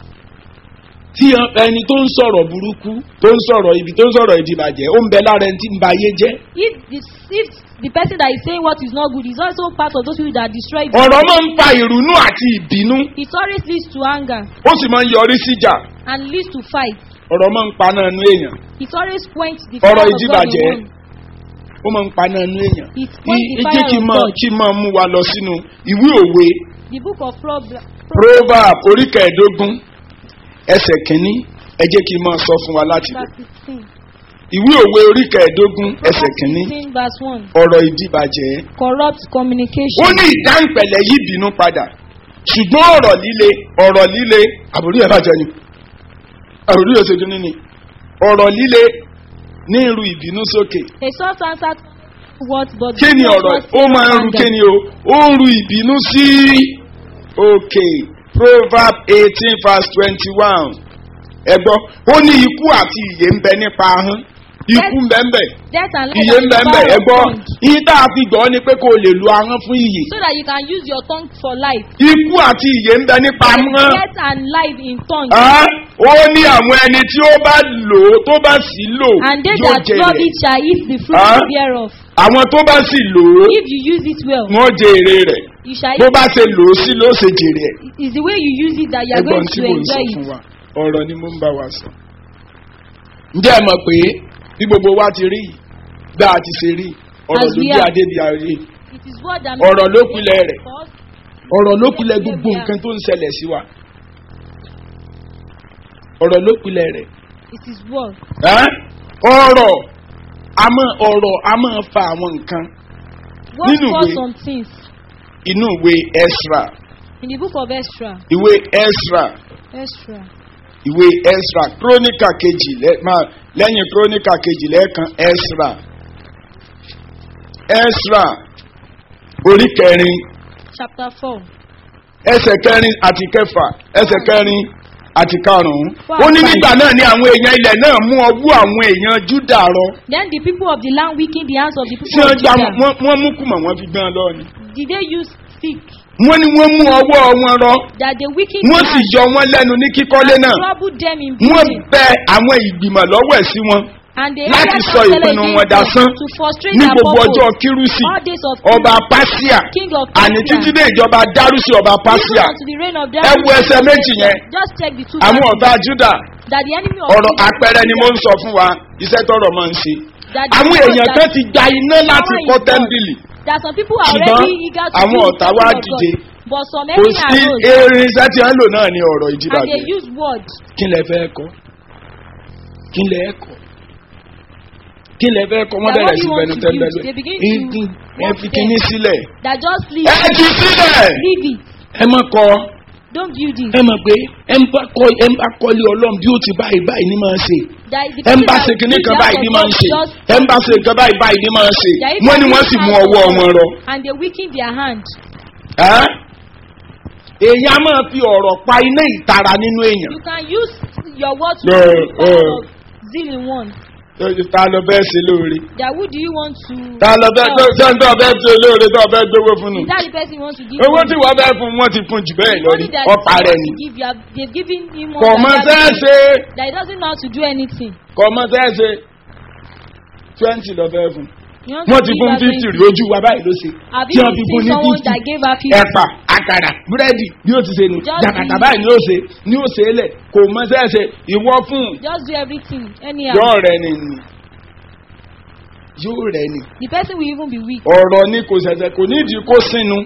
tí ẹni tó ń sọ̀rọ̀ burúkú tó ń sọ̀rọ̀ ibi tó ń sọ̀rọ̀ ìdìbàjẹ́ ó ń bẹ lára ẹni tí ń ba ayé jẹ́ If the person that is saying what is not good is also part of those people that destroy the ọ̀rọ̀ máa ń fa ìrònú àti ìbínú it always leads to anger ó sì máa ń yọrí síjà and leads to fight. ọ̀rọ̀ máa ń paná ẹnu èèyàn It always quench the ọ̀rọ̀ fire of God in ìdìbàjẹ́ one. ó máa ń paná ẹnu èèyàn It quench the jẹ́ fire kí of n God. máa mú wa lọ sínú ìwé òwe The book of proverb orí kẹẹ̀ẹ́dógún ẹsẹ̀ kìíní ẹ jẹ́ kí n máa sọ fún wa láti bẹ̀. 16. ìwé òwe orí kẹẹ̀ẹ́dógún ẹsẹ̀ kìíní 16 verse 1. ọ̀rọ̀ ìdìbàjẹ́ Corrupt communication. ó ní ìdáǹpẹ̀lẹ̀ yí bínú padà ṣùgbọ́n ọ̀rọ̀ líle àbúrò ẹ̀ bàjẹ́ ni àbúrò ẹ̀ ṣèjú níní ọ̀rọ̀ líle ní irú ìbínú sókè A soft answer what but kí ni ọ̀rọ̀ ó máa ń ru kí ni o ó ń ru ìbínú sí òkè proverb 18 verse 21 ẹgbọ́ ó ní ikú àti ìyè ń bẹ nípa ahọ́n ikú ń bẹ ń bẹ death and life ìyè ń bẹ ń bẹ are ẹgbọ́ bound. yín tá a fi gbọ́ ni pé kó o lè lu ahọ́n fún ìyè So that you can use your tongue for life. ikú àti ìyè ń bẹ nípa ahọ́n Death and life in tongue. ó ní àwọn ẹni tí ó bá lò ó tó bá sì lò And they yóò that love jèrè it shall eat the fruit thereof. àwọn tó bá sì lò ó If you use it well, wọ́n jèrè rẹ̀ you shall bó eat. bá ṣe lò ó sí ló ṣe jèrè ẹ̀. It's the way you use it that you are ẹgbọ́n going tí to mò ń sọ enjoy fún it. wa ọ̀rọ̀ ni mo ń bá wa sọ. ǹjẹ́ ẹ mọ̀ pé bí gbogbo wa ti rí gbá a ti ṣe rí ọ̀rọ̀ As ló we bí are. adé bí ayé It is word that ọ̀rọ̀ ló pilẹ̀ rẹ̀ cause ọ̀rọ̀ ló pilẹ̀ gbogbo nǹkan tó ń ṣẹlẹ̀ sí wa ọ̀rọ̀ ló pilẹ̀ rẹ̀ it is word. ọ̀rọ̀ a máa fa àwọn nǹkan Word Nínú cause ìwé. some things. inú ìwé Ẹ́sírà In the book of Ezra. ìwé Ẹ́sírà Ezra. ìwé Ẹ́sírà kírónìkà kejì lẹ́yìn kírónìkà kejì lẹ́ẹ̀kan Ẹ́sírà Ẹ́sírà orí kẹrin Chapter 4. ẹsẹ̀ kẹrin àti kẹfà ẹsẹ̀ kẹrin àti karùn-ún ó ní nígbà náà ni àwọn èèyàn ilẹ̀ náà mú ọwọ́ àwọn èèyàn Júdà rọ Then the people of the land weakened the hands of the tí people of Judah. wọ́n mú kùmọ̀ wọ́n fi gbọ́n lọ ni Did they use stick wọ́n ní wọ́n mú ọwọ́ wọn rọ that they weakened wọ́n the sì hands yọ wọ́n lẹ́nu ní kíkọ́lé and náà troubled them in wọ́n building? bẹ àwọn ìgbìmọ̀ lọ́wọ́ ẹ̀ sí wọn And they láti hired sọ counselors ìpinnu wọn against dasán them to frustrate ní their gbogbo ọjọ́ purpose. kírúsì All days of ọba Páṣíà King of àní Persia. títí dé ìjọba Dárúsì ọba Páṣíà Even unto the reign of ẹ Darius. wo ẹsẹ̀ méjì yẹn Just check the two àwọn verses. ọ̀tá Júdà That the enemy of ọ̀rọ̀ Judah- àpẹẹrẹ ni mo ń sọ fún wa iṣẹ́ tọrọ máa ń ṣe that the àwọn people èèyàn that- kan ti gba iná láti power kọ́ is God. tẹ́ḿbìlì That some people are Ṣùgbọ́n already eager to àwọn do the ọ̀tá temple wá of God. dìde. But some kò enemy sí arose irinṣẹ́ tí wọ́n lò náà ní ọ̀rọ̀ and ìdíbàjẹ́ they use word. kí lẹ fẹ́ kọ́ kí lẹ kọ́ kí lẹ fẹ́ kọ́ wọ́n That bẹ̀rẹ̀ what sí you want bẹnu to tẹ́lẹ̀ use, they begin to ẹ fi kíní sílẹ̀ That just leave. ẹ fi sílẹ̀ Leave it. ẹ má kọ́ Don't build it. ẹ mọ̀ pé ẹ ń bá kọ́lé ọlọ́run bí ó ti báyìí ní máa ṣe ẹ ń bá ṣe kinní kan báyìí ní máa ń ṣe ẹ ń bá ṣe nǹkan báyìí ní máa ń ṣe wọ́n ní wọ́n sì mú ọwọ́ wọn rọ. And they weaken their hand. èèyàn á máa fi ọ̀rọ̀ pa iná ìtara nínú èèyàn. You can use your words to of zeal in one. ta ló bẹ́ẹ̀ ṣe lóore. That who do you want to. ta ló bẹ́ẹ̀ tó bẹ́ẹ̀ ṣe lóore tó bẹ́ẹ̀ gbowó fún un. Is that the person you want to give. owó tí wọ́n bẹ́ẹ̀ fún wọn ti fún jù bẹ́ẹ̀ lọ rí ọ̀pá rẹ̀ ni. They've given him more. kò mọ sẹ́ẹ̀ṣe. That he doesn't know how to do anything. kò mọ sẹ́ẹ̀ṣe 20 lọ bẹ́ẹ̀ fún. You want wọ́n to ti give fún her 50 rí ojú wa báyìí ló ṣe. Have tí you wọ́n fi fún seen ní someone that 50 gave her 50? ẹ̀pà àkàrà búrẹ́dì bí ó ti ṣe nu Just jàkàtà do- báyìí ni ó ṣe é lẹ̀ kò mọ sẹ́ẹ̀ṣe ìwọ fún Just do everything anyhow. yóò rẹ ni yóò rẹ ni. The person will even be weak. ọ̀rọ̀ ni kò ṣẹ̀ṣẹ̀ kò nídìí kó sínú.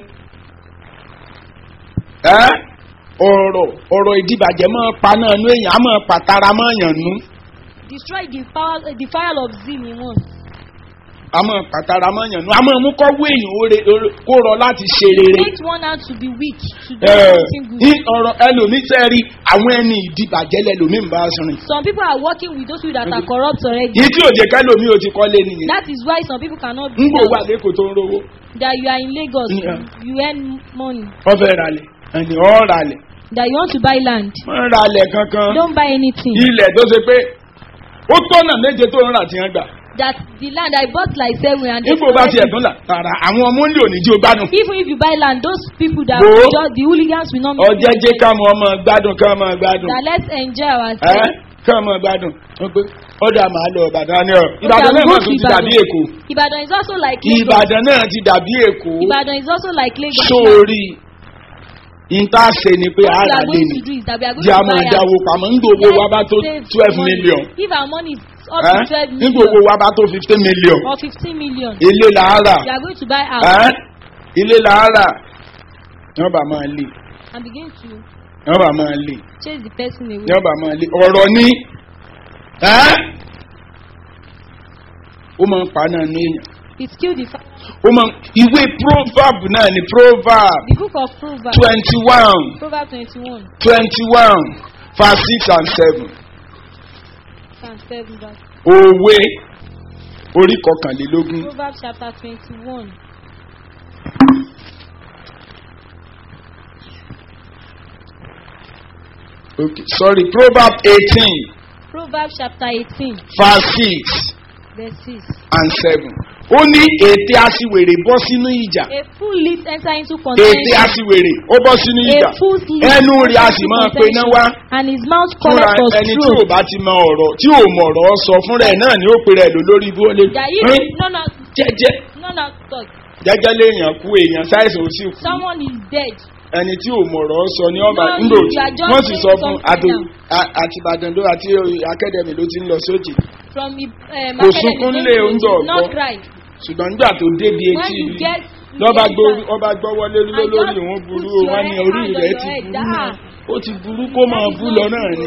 ọ̀rọ̀ ìdìbàjẹ́ máa pa náà nú èèyàn á máa pàtàrà máa yàn nú. Destroy the fire of zeal in one. á máa pàtàrà máa yàn nú á máa mú kọ́wé èèyàn kó rọ láti ṣe rere. Makes one out to be weak. To do something ní good. ọ̀rọ̀ ẹlòmíì sẹ́ẹ̀rí àwọn ẹni ìdìbàjẹ́ lẹ́lòmíì ń bá sọ̀rìn. Some people are working with those people that are corrupt already. yìí tí òjè kẹ́lòmíì ò ti kọ́lé nìyẹn. That is why some people cannot ń gbò wà be lẹ́kọ̀ọ́ tó ń rówó. that you are in Lagos, Yeah. you earn money, wọ́n fẹ́ ralẹ̀ ẹni ọ̀ ralẹ̀. that you want to buy land. wọ́n ralẹ̀ kankan. Don't buy anything. ilẹ̀ tó ṣe pé ó tọ́nà méje tó ń rà tí wọ́n gbà. That the land I bought like 7 and nígbò bá ti ẹ̀dùn là tààrà àwọn ọmọ ńlẹ̀ òní jí o gbádùn. even if you buy land, those people that Bo. just the hooligans will not make ọjẹ́ jẹ́ káwọn ọmọ gbádùn káwọn ọmọ gbádùn. that let's enjoy ourselves. káwọn ọmọ gbádùn. wọ́n pé ọ̀dà máa lọ ìbàdàn ni ọ. ìbàdàn náà go máa to tún ti dàbí èkó. Ibadan is also like Lagos. ìbàdàn náà ti dàbí èkó. Ibadan is also like Lagos. sórí ìta ṣe ni pé What we ara are lè going ní. to do is that we are going jẹ́ to àmọ́ buy ìdáwó pamọ́ ń gbogbo wa bá tó Let's save 12 money. million. If our money is up to 12 ní million gbogbo wa bá tó 15 million. or 15 million, ilé là á rà. we are going to buy house ilé là á rà. wọ́n bá máa lè. and begin to wọ́n bá máa lè. chase the person away. wọ́n bá máa lè. ọ̀rọ̀ ni ó máa ń pa náà ní èèyàn. It killed the fire. ó máa ìwé proverb náà ni proverb The book of Proverbs. 21 Proverbs 21. 21 verse 6 and 7. And 7 verse. òwe orí kọkànlélógún. Proverbs chapter 21. Okay, sorry, proverb 18 Proverbs chapter 18 verse 6 verse 6. and 7. ó ní ètè aṣiwèrè bọ́ sínú ìjà. A fool lips enter into ètè contention. aṣiwèrè ó bọ́ sínú ìjà. A fool's lips ẹnu rẹ̀ a enter sì into máa pe iná wá. contention, and his mouth fúnra calleth for ẹni tí ò truth. bá ti mọ ọ̀rọ̀ tí ò mọ̀ ọ̀rọ̀ sọ fúnra ẹ̀ náà ni ó pe rẹ̀ lò lórí ibú ó lé. That if no jẹ́jẹ́ talk, jẹ́jẹ́ léèyàn kú èèyàn ṣáìsàn ó sì kú. someone is dead. ẹni tí ò mọ̀ ọ̀rọ̀ sọ ni ọba No, ńlò you are just wọ́n sì sọ saying fún something àti Ìbàdàn ló àti akẹ́dẹ̀mì ló ti ń lọ sójì. From Kò sunkún lé oúnjẹ ọ̀gbọ́. not cry. ṣùgbọ́n nígbà tó débi When etí you get lọ́ba you ọba gbọ́wọ́ lórí ìwọ̀n burú o wọ́n ní orí rẹ̀ ti burú náà ó ti burú kó máa bú lọ náà ni.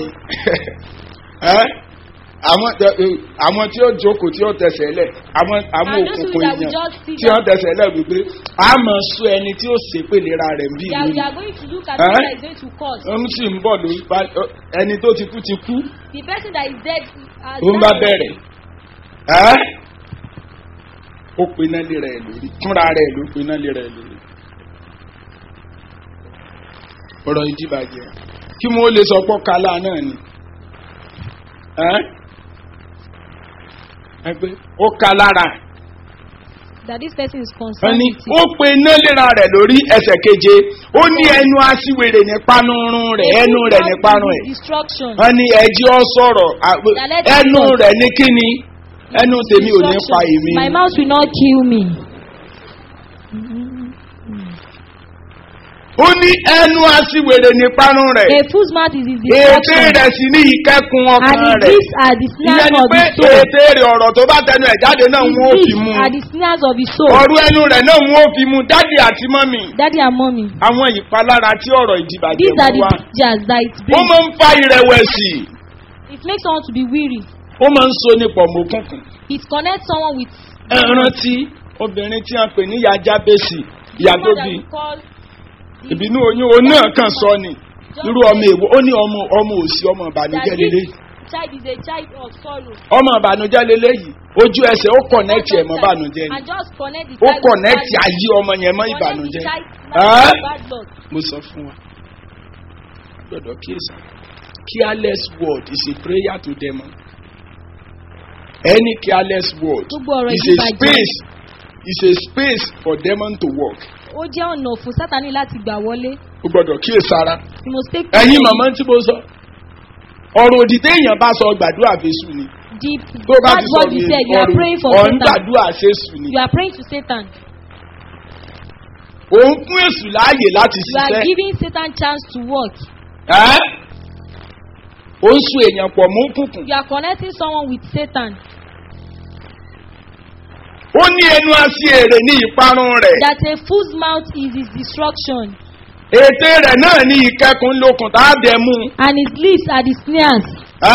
àwọn tí ó jókòó tí ó tẹsẹ̀ lẹ̀ àwọn òkùnkùn èèyàn tí ó tẹsẹ̀ lẹ̀ wípé a máa sọ ẹni tí ó ṣèpèlera rẹ̀ bí that we ìlú are going to look at what is going to cause. ó ń sì ń bọ̀ lórí ẹni tó ti kú ti kú The person that is dead has ó ń bá died. bẹ̀rẹ̀ ó pinná lé rẹ̀ lórí fúnra rẹ̀ ló pinná lé rẹ̀ lórí. ọ̀rọ̀ ìdíbàjẹ́ kí mo lè sọ pọ́ kálá náà ni ẹgbẹ́ ó ká lára That this person is ẹni concerned with ó it. pinná léra rẹ̀ lórí ẹsẹ̀ keje ó ní ẹnu aṣíwèrè ní panurun rẹ̀ ẹnu rẹ̀ ní parun ẹ̀ Destruction. ẹni ẹjọ́ sọ̀rọ̀ ẹnu rẹ̀ ní kíni ẹnu tèmi ò ní pa èmi. My mouth will not kill me. ó ní ẹnu aṣíwèrè ní parun rẹ̀ A fool's mouth is his ètè destruction. rẹ̀ sì ní ìkẹ́kùn And ọkàn his rẹ̀ lips are the ìyẹn snares ni of pé his soul. ètè rẹ̀ ọ̀rọ̀ tó bá tẹnu ẹ̀ jáde náà His wọ́n ó fi lips mú are the snares of his soul. ọ̀rọ̀ ẹnu rẹ̀ náà wọ́n ó fi mú dádì àti mọ́mì Daddy and mommy. àwọn ìpalára tí ọ̀rọ̀ ìdìbàjẹ́ These are mú the wá dangers that it ó brings. máa ń fa ìrẹ̀wẹ̀sì It makes someone to be weary. ó máa ń so nípọ̀ mọ́kùnkùn It connects someone with ẹ rántí obìnrin tí a pè ní ìyá jábèsì ìyá tó bí ìbínú oyún òun náà kàn sọ ni irú ọmọ èwo ó ní ọmọ òsì ọmọ ìbànújẹ́ lélẹ́yìí child is a child of sorrow. ọmọ ìbànújẹ́ lélẹ́yìí ojú ẹsẹ̀ ó kọ̀nẹ́tì ẹ̀ mọ́ ìbànújẹ́ ni And just connect the ó child kọ̀nẹ́tì with bad ayé ọmọ yẹn mọ́ luck. ìbànújẹ́ Connect the child with bad luck. mo sọ fún wa gbọ́dọ̀ kíyèsí careless word is a prayer to demon any careless word Gbogbo ọ̀rọ̀ is a ìdíbàjẹ́. space is a space for demon to work Ó jẹ́ ọ̀nà fún Sátánì láti gbà wọlé. o gbọ́dọ̀ kíyèsára You must take ẹ̀yin màmá tí mo sọ ọ̀rọ̀ òdì téèyàn bá sọ gbàdúrà fésù ni the tó bá bad ti word sọ you ní said. You are praying for ọ̀rọ̀ ọ̀n Satan. gbàdúrà fésù ni You are praying to Satan. òun fún èṣù láàyè láti You are ṣiṣẹ́ giving Satan chance to work. ó ń sun èèyàn pọ̀ mú kùkùn You are connecting someone with Satan. ó ní ẹnu àti èrè ní ìparun rẹ̀ That a fool's mouth is his destruction. ètè rẹ̀ náà ní ìkẹkùn lókun tá a dẹ̀ mú And his lips are the snares.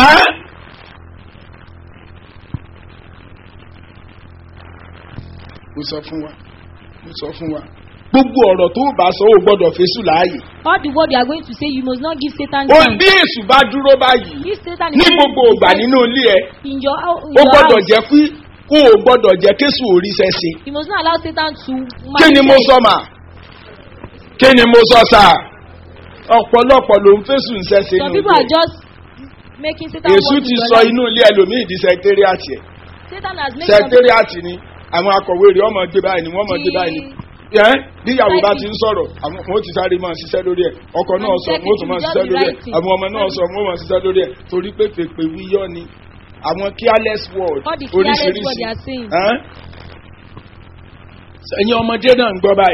mo sọ fún wa gbogbo ọ̀rọ̀ tó bá sọ ó gbọ́dọ̀ fésù láàyè All the word you are going to say, you must not give Satan ó chance. bí èṣù bá dúró báyìí If Satan ní is gbogbo ìgbà nínú ilé ẹ in your ó your gbọ́dọ̀ house, jẹ́ kí kó o gbọ́dọ̀ jẹ́ kéṣù oríṣẹ́ ṣe you must not allow Satan to kí ni mo sọ mà kí ni mo sọ sà ọ̀pọ̀lọpọ̀ ló ń fésù ń ṣẹ́ṣe Some nínú people are ilé just making Satan èṣù work ti in your sọ life. inú ilé ẹlòmíì di sẹkítẹ́rìàtì ẹ̀ Satan has made some people sẹkítẹ́rìàtì ni àwọn akọ̀wé rẹ̀ ọmọ gbé báyìí ni wọ́n mọ̀ gbé báyìí ni bí ìyàwó bá ti ń sọ̀rọ̀ àwọn ò ti sáré máa ṣiṣẹ́ lórí ẹ̀ ọkọ náà sọ wọ́n tún máa ṣiṣẹ́ lórí ẹ̀ àwọn ọmọ náà sọ wọ́n máa ṣiṣẹ́ lórí ẹ̀ torí pé pèpè wíyọ́ ni àwọn careless word all the careless word they oríṣiríṣi are saying. ẹ̀yin ọmọdé náà ń gbọ́ báyìí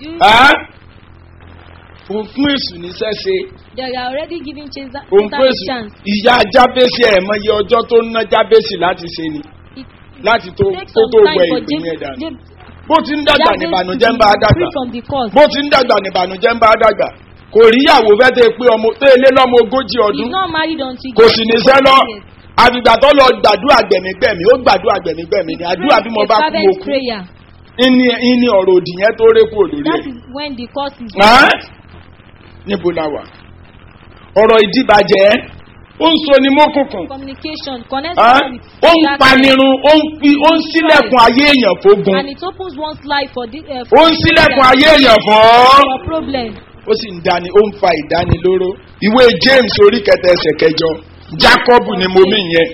òun fún èṣù ní sẹ́sẹ́ They are already giving Satan òun fún a èṣù chance. ìyá jábẹ́sì ẹ̀ mọyì ọjọ́ tó ń ná jábẹ́sì láti ṣe ni It láti tó takes tó some tó time wẹ for ìpín yẹn dànù James bó ti ń dàgbà ní ìbànújẹ́ ń bá a dàgbà free from the cause. bó ti ń dàgbà ní ìbànújẹ́ ń bá a dàgbà kò ríyàwó fẹ́ tẹ pé ọmọ tó ilé lọ́mọ 40 ọdún He's not married until kò sì ní sẹ́ lọ years. àgbìgbà tó lọ gbàdúrà gbẹ̀mígbẹ̀mí ó gbàdúrà gbẹ̀mígbẹ̀mí ni àdúrà bí mo bá kú mo fervent kú prayer. ìní ọ̀rọ̀ òdì yẹn tó rékù òdòdó That ẹ̀ is when the cause is. níbo la wà ọ̀rọ̀ ìdíbàjẹ́ ó ń so ni mọ́kùnkùn Communication connection with ó ń darkness. panirun ó ń sílẹ̀kùn ayé èèyàn fógun And it opens one's life for the ó ń sílẹ̀kùn ayé èèyàn fún for problem. ó sì ń dání ó ń fa ìdánilóró ìwé James orí 7 Jacob ni mo mí yẹn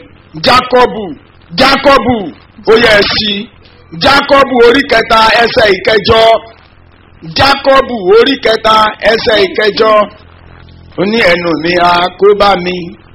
Jacob ó yẹ ẹ sí Jacob orí 7 Jacob orí 7 ó ní ẹnu mi á kó bá mi.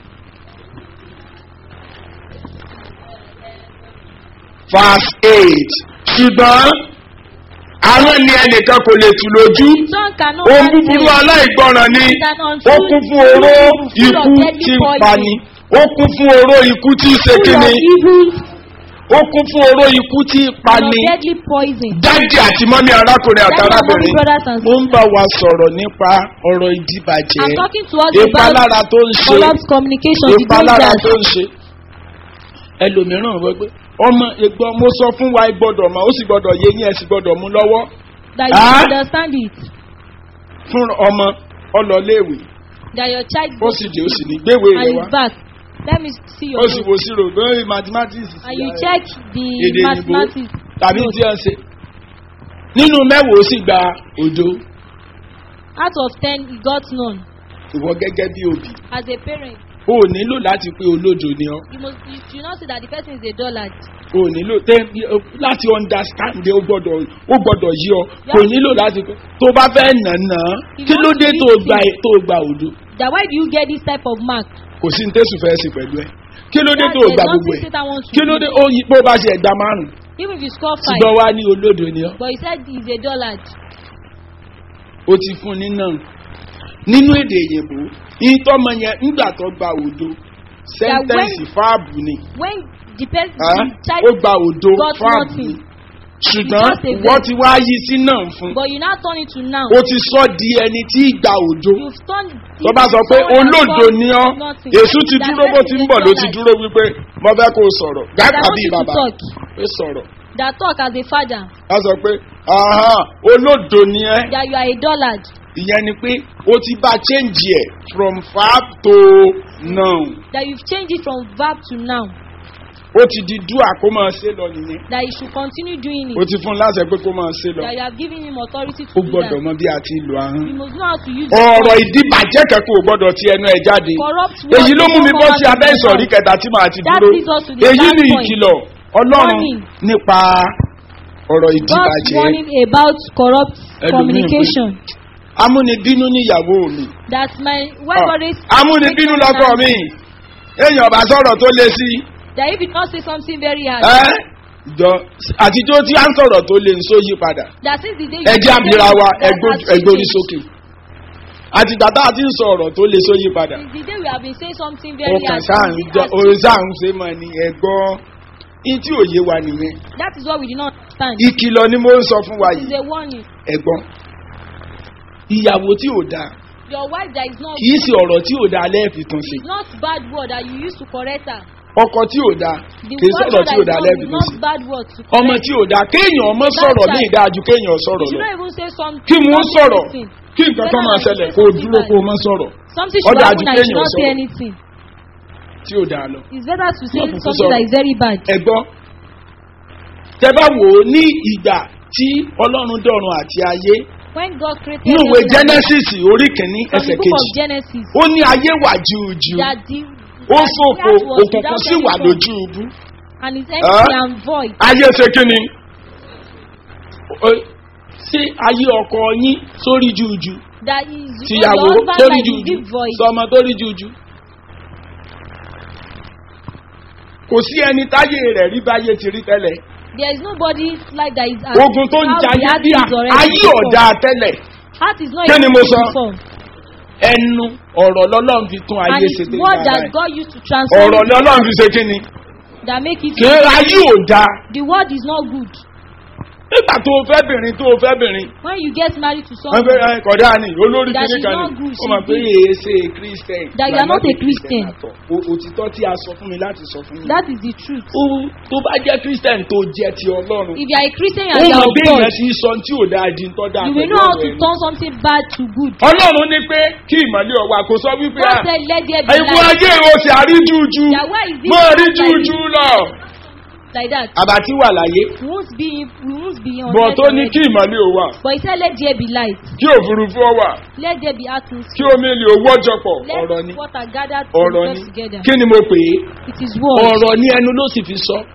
Verse 8 ṣùgbọ́n àwọn ni ẹnìkan kò lè tù lójú Son cannot ohun have búburú faith. aláìgbọràn ni ó kún fún oró ikú tí ń pani ó kún fún oró ikú tí ń ṣe Full of kíni evil, ó kún fún oró ikú tí ń full of pani deadly poison. dájú àti mọ́mí arákùnrin àti That's why arábìnrin mommy, brothers and mo ń bá wa sọ̀rọ̀ nípa ọ̀rọ̀ ìdíbàjẹ́ I'm talking to us about ìpalára tó ń ṣe corrupt communication. The ìpalára tó dangers. ń ṣe ẹlòmíràn wọ́n pé ọmọ ìgbọ́n mo sọ fún wa gbọ́dọ̀ mọ̀ ó sì gbọ́dọ̀ yé yín ẹ sì gbọ́dọ̀ mú lọ́wọ́ That you understand it. fún ọmọ ọlọ́léèwé That your child ó sì dé ó sì ní gbéwèé and rẹ is wá back. Let me see your ó sì note. wò sí rò lórí mathematics And you check the èdè ìyìnbó mathematics. tàbí note. tí wọ́n ṣe nínú mẹ́wàá ó sì gba òdo Out of 10, he got none. ìwọ gẹ́gẹ́ bí òbí As a parent, o ò nílò láti pé olódo ni ọ́ you should not say that the person is a dullard. o ò nílò láti understand ó gbọ́dọ̀ yí ọ kò nílò láti pé tó bá fẹ́ nànà kí ló dé tó gba òdo That why do you get this type of mark? kò sí ní tẹ́sù fẹ́ sí pẹ̀lú ẹ kí ló dé tó There's gba gbogbo nothing ẹ Satan wants to kí ló do. dé ó yí pé ó bá ṣe ẹ̀gbá márùn Even if you score 5, ṣùgbọ́n wá ní olódo ni ọ́ but he said he's a dullard. ó ti fún ní náà nínú èdè òyìnbó ìtọ́mọ yẹn ńgbà tó gba òdo sẹ́ńtẹ́ǹsì fáàbù ni When the person, ó the child gba òdo got fáàbù ni nothing, ṣùgbọ́n Because they wọ́n ti wá yí sí náà fún but you now turn it to now. ó ti sọ di ẹni tí ìgbà òdo You've turned tó bá sọ pé someone that olódo got ni ọ́ nothing. èṣù ti That dúró bó ti ń person bọ̀ is ló a ti dullard. dúró wípé mo fẹ́ kó o sọ̀rọ̀ That gàkà wants bíi you to bàbá talk. pé sọ̀rọ̀ That talk as a father. a sọ pé olódo ni ẹ́ That you are a dullard. ìyẹn ni pé o ti bá change ẹ̀ from verb to noun. That you've changed it from verb to noun. ó ti di dúà kó máa ṣe lọ nìyẹn. That you should continue doing o it. ti fún un láṣẹ pé kó máa ṣe lọ. That you have given him authority to ó do gbọ́dọ̀ that. mọ bí a ti lo ahọ́n. You must know how to use ọ̀rọ̀ it. ìdíbàjẹ́ kẹ́kọ̀ọ́ ò gbọ́dọ̀ ti ẹnu ẹ̀ jáde. Corrupt èyí ló mú mi bọ́ sí words abẹ́ ìsọ̀rí kẹta tí màá ti That dúró. leads us to the èyí last ni point. ìkìlọ̀ ọlọ́run Warning. nípa ọ̀rọ̀ God's ìdíbàjẹ́. warning about corrupt Ẹlòmíì communication. amúnibínú níyàwó mi. That my wife always amúnibínú lọ́kọ mi. èèyàn bá sọ̀rọ̀ tó le sí. that if you not say something very hard, àtijọ́ tí a ń sọ̀rọ̀ tó le ń sọ yí padà. that since the day ẹ jẹ́ àbíra wa that has ẹgbórí changed. sókè. àtìgbà tá a ti ń sọ̀rọ̀ tó le sọ yí padà. Since the day we have been saying something very ọkàn hard, sáà ń it jọ has orin changed. sáà ń ṣe mọ̀ ní ẹ̀gbọ́n in tí òye wa nìyẹn. That is what we did not understand. ìkìlọ̀ ni mo ń sọ fún wa It is yìí a warning. ẹ̀gbọ́n. ìyàwó tí ò dáa Your wife that is not kì í ṣe ọ̀rọ̀ tí ò dáa lẹ́ẹ̀fì tún sí. it's not bad word that you use to correct her. ọkọ tí ò dáa The kì í word sọ̀rọ̀ tí ò that dáa is lẹ́ẹ̀fì not, tún sí. not bad word to ọmọ correct. tí ò dáa kéèyàn ọmọ sọ̀rọ̀ ní ìdájú kéèyàn You sọ̀rọ̀ should lọ. not even say something. kí mo ń sọ̀rọ̀ anything. kí nǹkan kan máa ṣẹlẹ̀ kó o dúró kó o mọ́ sọ̀rọ̀ Something should Ọ̀dà happen and you should àdúgbò not say èèyàn anything. tí ò dáa lọ. It's better to say Wọ́n kúkú something sọ̀rọ̀. that is very bad. ẹ̀gbọ́n tẹ bá wò ó ní ìgbà tí ọlọ́run dọ̀run àti ayé When God created ní ìwé heaven and genesis orí kìíní from ẹsẹ̀ the book of kejì Genesis, ó ní ayé wà júùjú that the ó that fòfò the earth was òkùnkùn without sì any wà form, lójú ubú. and is empty and void. ayé ṣe kí ni ṣé ayé ọkọ yín sórí júùjú That is tìyàwó your husband sórí like is júùjú deep void. sọmọ tó rí júùjú. kò sí ẹni táyé rẹ̀ rí báyé ti rí tẹ́lẹ̀. There is nobody like that is ogun tó ń how the jayé heart bí is already ayé before. ọ̀dà tẹ́lẹ̀. Heart is not Kí ni even mo sọ? before. ẹnu ọ̀rọ̀ lọ́lọ́run fi tún And ayé it's ṣe dé word that ìgbà God used to báyìí. transform ọ̀rọ̀ lọ́lọ́run fi ṣe kí ni that make it. kí ayé ò dáa. The word is not good. nígbà tó o fẹ́ bìnrin tó o fẹ́ bìnrin When you get married to wọ́n someone fẹ́ kọ̀dá ni olórí That kìíní she's kan not ni good, ó mọ̀ she's pé good. èé ṣe christian. That you are not a Christian. òtítọ́ tí a sọ fún mi láti sọ fún mi. that is the truth. tó bá jẹ́ christian tó jẹ́ ti ọlọ́run. If you are a Christian ó and you mọ̀ are bí of God, èèyàn ti sọ tí ò dáa di tọ́ dáa you will know how to turn something bad to good. ọlọ́run ní pé kí ìmọ̀lẹ́ ọ̀wà kò sọ wípé God said, let there be ẹ̀wọ̀n light. ayé o sì àríjújú That why is this mọ́ light àríjújú lọ. like that? àbàtí wà láyé We won't be on bọ̀ earth tó ní already. kí ìmọ̀lẹ́ ò wà But he said, let there be light. kí òfurufú ọ wà Let there be kí atmosphere. omi lè owó ọjọ́pọ̀ ọ̀rọ̀ ni Let water gather ọ̀rọ̀ ni themselves together. kí ni mo pè é It is word. ọ̀rọ̀ ní ẹnu ló sì fi sọ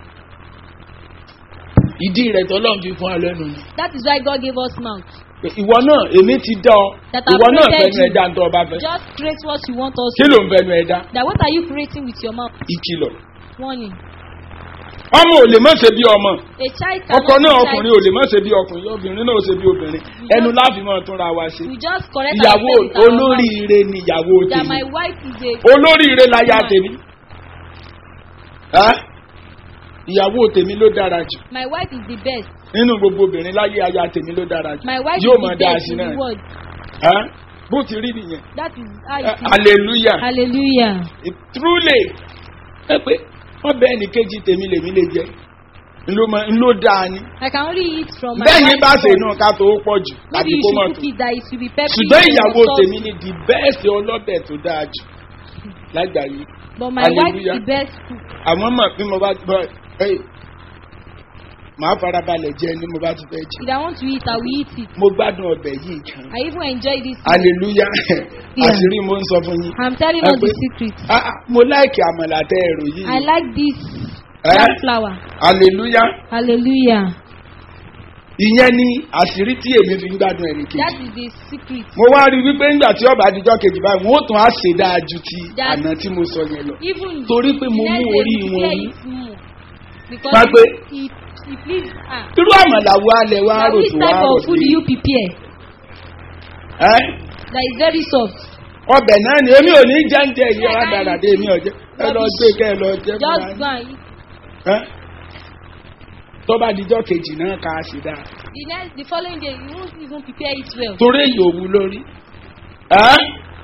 ìdí rẹ̀ tọ́lọ́run fi fún alẹ́ nu ni. That is why God gave us mouth. ìwọ náà èmi ti dá ọ That I ìwọ náà created fẹnu you. ẹ̀dá ń tọ́ ọba fẹ́ Just create what you want us kí to. ló ń fẹnu ẹ̀dá That what are you creating with your mouth? ìkìlọ̀ Warning. ọmọ ò lè má ṣe bí ọmọ A child cannot ọkọ náà be ọkùnrin ò lè má ṣe bí ọkùnrin obìnrin náà ò ṣe bí obìnrin ẹnu láàfin máa túnra wa ṣe We just correct ìyàwó ourselves with our mouth. olóríire ni ìyàwó That tèmi my wife is a olóríire láyà tèmi Ẹ́? ìyàwó tèmi ló dára jù my wife is the best. nínú gbogbo obìnrin láyé aya tèmi ló dára jù My wife yóò is máa the dáa best sí in náà the world. Ẹ́? bó ti rí nìyẹn That is how it is. hallelujah Hallelujah. truly ẹ pé wọn bẹ ẹnì kejì tèmi lèmi lè jẹ ńlọ dáa ni I can only eat from my bẹ́ẹ̀ ni wife's bá ṣe pot. inú ká tó pọ̀ jù Maybe àti you kó should mọ̀ cook tó it that it should be peppery. ṣùgbọ́n ìyàwó and tèmi salty. ni the best ọlọ́bẹ̀ tó dáa jù lágbàáyé But my wife is Hallelujah. the best cook. àwọn mọ̀ bí mo bá gbọ́ ẹ màá farabalẹ̀ jẹ ni mo bá ti fẹ́ jẹ If I want to eat, I will eat it. mo gbádùn ọbẹ̀ yìí kan I even enjoy this. hallelujah Yeah. àṣírí mo ń sọ fún yín I'm telling Ẹ us the pé- secret. mo láìkì àmàlà tẹ ẹ̀rọ yìí I like this Eh? yam flour. hallelujah Hallelujah. ìyẹn ni àṣírí tí èmi fi ń gbádùn ẹnì kejì. That is the secret. mo wá rí wípé ńgbà tí ọba àdìjọ kejì báyìí wọn ó tún á ṣe dáa ju ti That- àná tí mo sọ yẹn lọ. Even Torí pé mo let's mú say orí we wọn clear mú. it more. Because Wá pé- it please irú àmàlà wo alẹ̀ wá that rò which tó wá type rò of food do you prepare ẹ́ that is very soft? ọbẹ̀ náà ni èmi ò ní jẹ́ǹjẹ́ yìí rádaràdé èmi ọ̀jẹ́ ẹ lọ gbé kẹ́ ẹ lọ jẹ́ Just fúnra go yín. and eat. Ẹ́? tọ́ba àdìjọ kejì náà ká a sì dáa The following day you won't even prepare it well. torí èyí ò wú lórí. Ẹ́?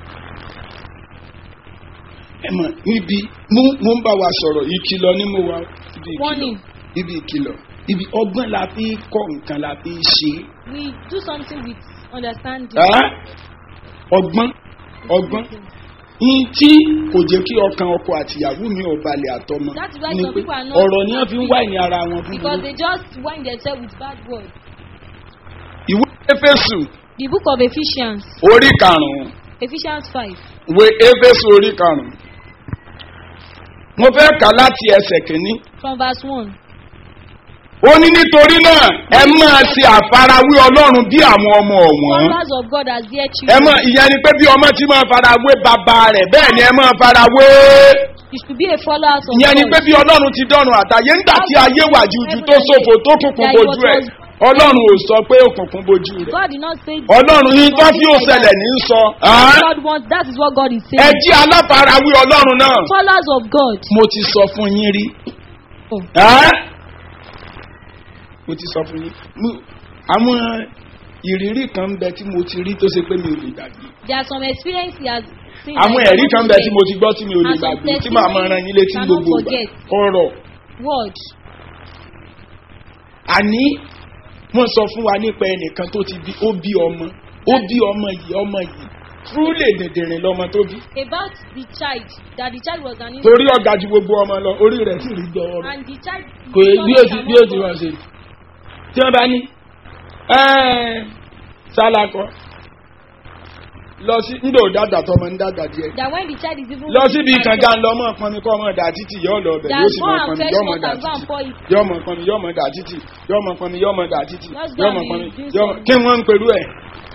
ẹ mọ̀ ibi mo ń bá wa sọ̀rọ̀ ìkìlọ̀ ni mo wà ibi ìkìlọ̀ Warning. ibi ìkìlọ̀ ibi ọgbọ́n la fi kọ́ nǹkan la fi ṣe We do something with understanding. é. ọgbọ́n yín tí kò jẹ́ kí ọkàn ọkọ àtìyàwó mi ò balẹ̀ àtọmọ That is why ni some pé people are not ọ̀rọ̀ ni wọ́n fi ń wá ìní ara wọn because búburú. they just wind themselves with bad words. ìwé Éfésù The book of Ephesians, orí 5. Ephesians 5. ìwé Éfésù orí 5. mo fẹ́ kà láti ẹsẹ̀ kìíní. From verse 1. ó ní nítorí náà ẹ máa ṣe àfarawé Ọlọ́run bí àwọn ọmọ ọ̀wọ́n. Followers of God as dear ẹ children. mọ̀ ìyẹn ni pé bí ọmọ tí máa farawé bàbá rẹ̀ bẹ́ẹ̀ ni ẹ máa farawé. You should be a follower of ìyẹn ni God. pé bí Ọlọ́run ti dọ́run àtàyè ńgbà tí ayé wà jújú tó ṣòfò tó kùnkùn bojú ẹ̀ Ọlọ́run ò sọ pé òkùnkùn bojú rẹ̀. God did not say Ọlọ́run yín tó fi ó ṣẹlẹ̀ ní í sọ. God wants, that is what God is ẹ saying. jí aláfarawé Ọlọ́run náà. Followers of God. mo ti sọ fún yín rí. Oh. mo ti sọ fún yín. àwọn ìrírí kan ń bẹ tí mo ti rí tó ṣe pé mi ò lè gbàgbé. There are some experiences he has seen. àwọn that ẹ̀rí he kan wants bẹ to tí share. mo ti gbọ́ tí mi ò lè And some gbàgbé tí màá máa ran yín létí cannot gbogbo forget. ọ̀rọ̀. Word. àní wọ́n sọ fún wa nípa ẹnìkan tó ti bí ó bí ọmọ yìí truly dèdèrìn lọmọ tó bí. About the child, that the child was an infant. torí ọ̀gá ju gbogbo ọmọ lọ orí rẹ̀ sì rí gbọ́ ọ̀rọ̀. And the child. kò bí ó ti wá ṣe tí wọ́n bá ní sálakọ lọ sí ńdò dàgbà tọmọ ń dàgbà díẹ̀. That when the child is even. lọ síbi kànga ńlọ ọmọ pọnmi kọ́ ọmọ dà títì yóò lọ ọbẹ̀ yóò sì mọ pọnmi yóò mọ dà títì yóò mọ pọnmi yóò mọ dà títì yóò mọ pọnmi yóò mọ dà títì yóò mọ pọnmi kí wọ́n ń pẹ̀lú ẹ̀.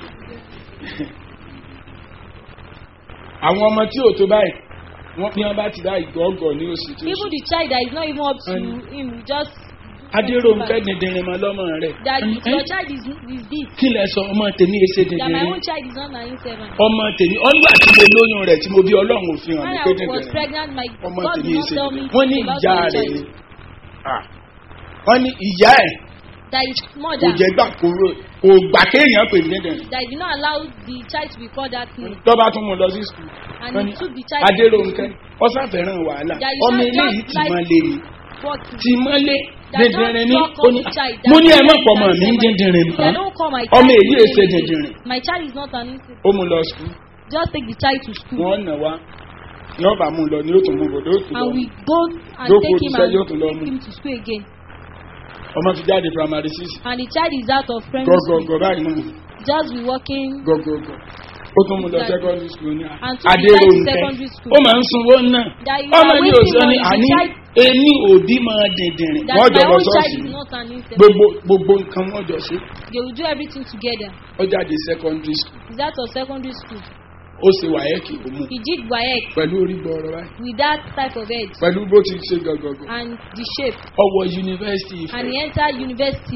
àwọn ọmọ tí ò tó báyìí wọ́n bí wọ́n bá ti dá ìgbọ́gọ̀ ní oṣù tó ṣe. Even the child that is not even up to him will just. adéròǹkẹ́ dìndìnrín mọ́ lọ́mọ rẹ̀. That your child is this. kí lẹ sọ ọmọ tèmi èsè That my dìndìnrín. own child is not my own servant. ọmọ tèmi ọlọ́wà tí mo lóyún rẹ̀ tí mo bí ọlọ́run òfin hàn When ní I pé was dìndìnrín. pregnant, my ọmọ God tèmi did not èsè tell me dìndìnrín. wọ́n ní about ìyá my rẹ̀ child. wọ́n ní ìyá ẹ̀ That is kò mother. jẹ́ gbà kò gbà kéèyàn pè ní dìndìnrín. That did not allow the child to be called that name. lọ́ba tún mú lọ sí skul. And he took the child. adéròǹkẹ́ ọ̀sán fẹ́ràn wàhálà That is ọmọ not eléyìí just tì like- máa lé ni But tì máa lé dìndìnrín ní don't call the child. mo ní ẹ má pọ̀ mọ́ mi ń dìndìnrín They mọ́ don't call my ọmọ child. èyí èsè dìndìnrín. My child is not an infant. ó mú lọ skul Just take the child to school. wọ́n nà wá yóò bá mú lọ ní òtún mú bòdó òtún lọ. And we go and Go take for him the child, you and have to learn. take him to school again. ọmọ ti jáde primary six. And the child is out of primary school. gọgọgọ báyìí mọ Just be working. gọgọgọ ó tún mú lọ secondary school ní And took the child to adéròǹkẹ́ secondary school. ó máa ń sunwó náà That you ọmọ are ní wasting òsán ni money. àní The child. èmi òbí máa dìndìnrín That wọ́n my jọ lọ own child sọ́ọ̀sì is not an infant. gbogbo nǹkan wọ́n jọ ṣe They will do everything together. ó jáde secondary school He's out of secondary school. ó ṣe wáyẹ́kì ó mú He did WAEC pẹ̀lú orí gbọ́ọ̀rọ̀ báyìí with that type of head pẹ̀lú bó ti ṣe gọgọgọ and the shape. ọwọ́ yunifásitì And he Ifẹ̀ entered university.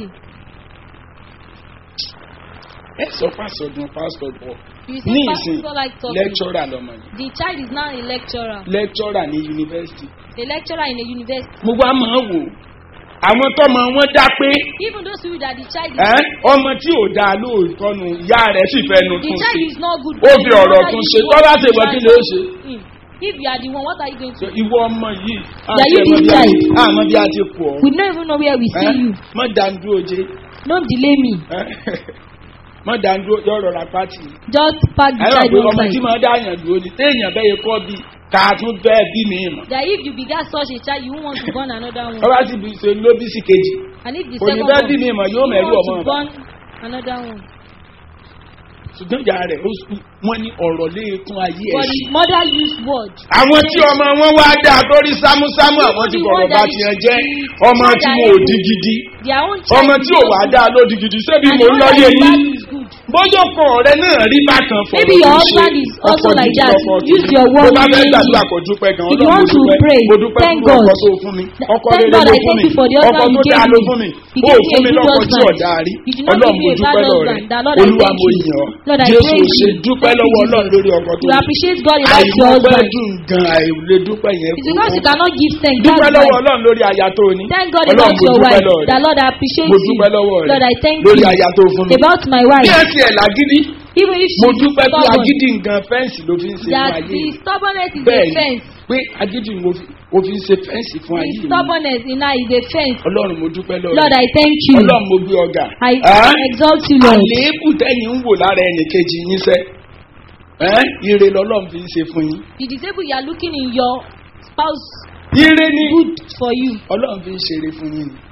ẹ sọ pásọdún pásítọ̀ bọ̀ You ní see, ìsìn pastor like talking. lẹ́kítọ́rà lọ́mọ yìí The child is now a lecturer. lẹ́kítọ́rà ní yunifásitì A lecturer in a university. mo wá máa wò àwọn tọ́mọ wọn dá pé Even those people that the child is. ọmọ tí ò dáa lóòótọ́ nu ìyá rẹ̀ sì fẹ́ nu The tún child ṣe is not good. ó fi ọ̀rọ̀ tún ṣe tọ́lá ṣe wọ́n kí ló ṣe. If you are the one, what are you going to do? ìwọ ọmọ yìí Yeah, you this child. àmọ́ bí a ti pọ̀ We don't even know where we see you. mọ dàndúró jẹ Don't delay me. mọ dàndúró yọrọ ra pátì. Just pack the ẹ child pé ọmọ one tí side. máa dáyàn dúró ni téèyàn bẹ́ẹ̀ yẹ kọ́ bí kàtún bẹ́ẹ̀ bí mi mọ̀. That if you begat such a child, you won't want to born another one. ọba sì bí ṣe ló bí sí kejì And if the kò ní second bẹ́ẹ̀ one, bí mi mọ̀ yóò you mẹ́rù want ọmọ to rẹ̀. born another one. ṣùgbọ́n ìyá rẹ̀ wọ́n ní ọ̀rọ̀ léèkún ayé ẹ̀ But sí. the mother used word. àwọn tí ọmọ wọn wá dá torí sámúsámú àwọn tí bọ̀rọ̀ bá ti hàn jẹ́ ọmọ tí wọn ò di gidi Their own child. ọmọ tí ò wá dá ló di gidi ṣébi mò ń lọ yé yín bóyá ọkọ rẹ náà rí bákan fọ̀rọ̀ Maybe your husband is also like that. Use your word. tó bá fẹ́ gbàdúrà kò dúpẹ́ gan If you want to pray, mo dúpẹ́ thank fún ọkọ God. tó fún mi ọkọ Thank rere God ló I fún thank mi you for the ọkọ husband tó you dáa gave ló me. fún mi You ó gave fún mi me a good lọ́kọ tí husband. ọ̀dà rí You did not ọlọ́run give mo me a bad dúpẹ́ lọ́wọ́ rẹ̀ husband. That Lord I olúwa thank mo you. yàn ọ́ Lord I jésù praise ṣe you. dúpẹ́ Thank you, lọ́wọ́ ọlọ́run Jesus. lórí ọkọ tó You ní appreciate God about your àìmọ̀pẹ́ husband. dùn gan àìlè dúpẹ́ yẹn It's because you cannot give thanks. dúpẹ́ That's lọ́wọ́ why. ọlọ́run lórí aya tó ní Thank God ọlọ́run about mo your dúpẹ́ wife. lọ́wọ́ That rẹ̀ Lord I appreciate mo you. dúpẹ́ lọ́wọ́ Lord rẹ̀ I thank lórí you. aya tó fún mi About my bí wife. ẹ ti ẹ̀ lágídí Even if she mo is dúpẹ́ pé stubborn. agídí nǹkan fẹ́ǹsì ló fi ń ṣe fún That ayé the stubbornness is a bẹ́ẹ̀ ni fence. pé agídí mo fi ń ṣe fẹ́ǹsì fún ayé The mi stubbornness in her is a fence. ọlọ́run mo dúpẹ́ lọ́wọ́ Lord rẹ̀ I thank you. ọlọ́run mo gbé ọ̀gá I exalt you Lord. àléébù tẹ́yìn ń wò lára ẹnì kejì yín sẹ́ ire lọ́lọ́run fi ń ṣe fún yín. The disabled you are looking in your spouse ire ni good for you. ọlọ́run fi ń ṣeré fún yín ni.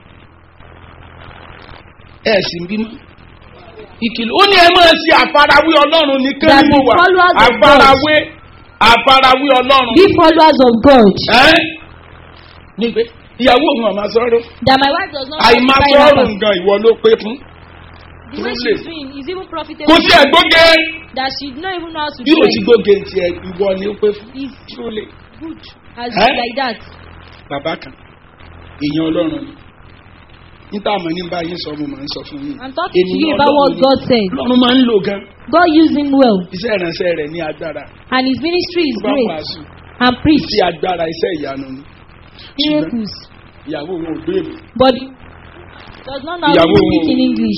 ẹ sì ń bímọ. ìkìlọ̀ ó ní ẹ máa ṣe àfarawé ọlọ́run ní kẹ́lí mo wà àfarawé ọlọ́run. Be followers of God. nígbè ìyàwó òun àmà sọ̀rọ̀. That my wife does not. àìmá sọ̀rọ̀ nǹkan ìwọ ló pé fún. The way she's doing is even profitable. kò sí ẹ̀gbọ́gẹ́. That she don't even know how to bí do o ti gbóge ti ẹ ìwọ ni ó pé fún. Is truly good as like that. bàbá kan èèyàn ọlọ́run ni níta àmọ́ ní báyìí sọ mo máa ń sọ fún yín. I'm talking to you about what God said. ọlọ́run máa ń lò gan. God used him well. iṣẹ́ ìránṣẹ́ rẹ̀ ní agbára. And his ministry is tó bá great. wàásù And preach sí agbára iṣẹ́ ìyanu ni. miracles. ìyàwó òun ò gbé èbò. But he does not know how to speak in English.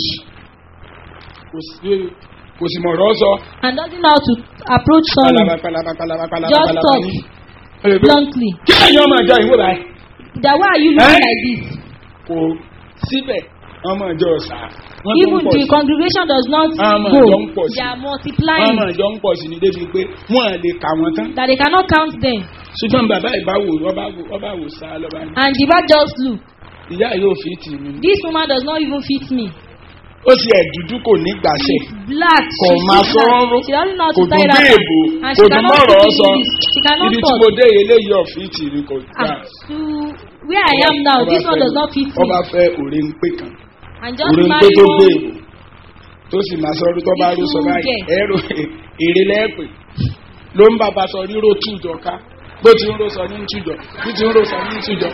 kò sì mọ̀ ọ̀rọ̀ sọ. And doesn't know how to approach someone. Just talk bluntly. kí ẹ̀yin ọmọ ìjọ ìwé báyìí. That why are you looking like this? kò síbẹ̀ ọmọ ìjọ ọ̀sà. Even the congregation does not go. They are multiplying. ọmọ ìjọ ń pọ̀ sí ni débi pé wọ́n lè kà wọ́n tán. That they cannot count them. ṣùgbọ́n bàbá ìbáwò ọba wò sá lọ́ba ní. And the back just look. ìyá yóò fi tì mí. This woman does not even fit me. ó sì ẹ̀ dúdú kò ní gbàṣẹ. Black. kò máa sọ̀rọ̀ She doesn't know how kò to tie dún that dé èbò and kò she dún cannot mọ̀rọ̀ speak sọ. English. She cannot ibi tí talk. mo dé eléyìí ọ̀fìtì ni kò gbà. To where I am now, this one does not fit me. ọba fẹ́ òre ń pè kan. And just òre ń pè marry tó gbé one. èbò tó sì máa sọ̀rọ̀ tó bá rú sọ báyìí ẹ̀rọ èrè lẹ́ẹ̀pẹ̀ ló ń bàbá sọ ríró tújọ ká bó ti ń ro sọ ní tújọ bí ti ń ro sọ ní tújọ.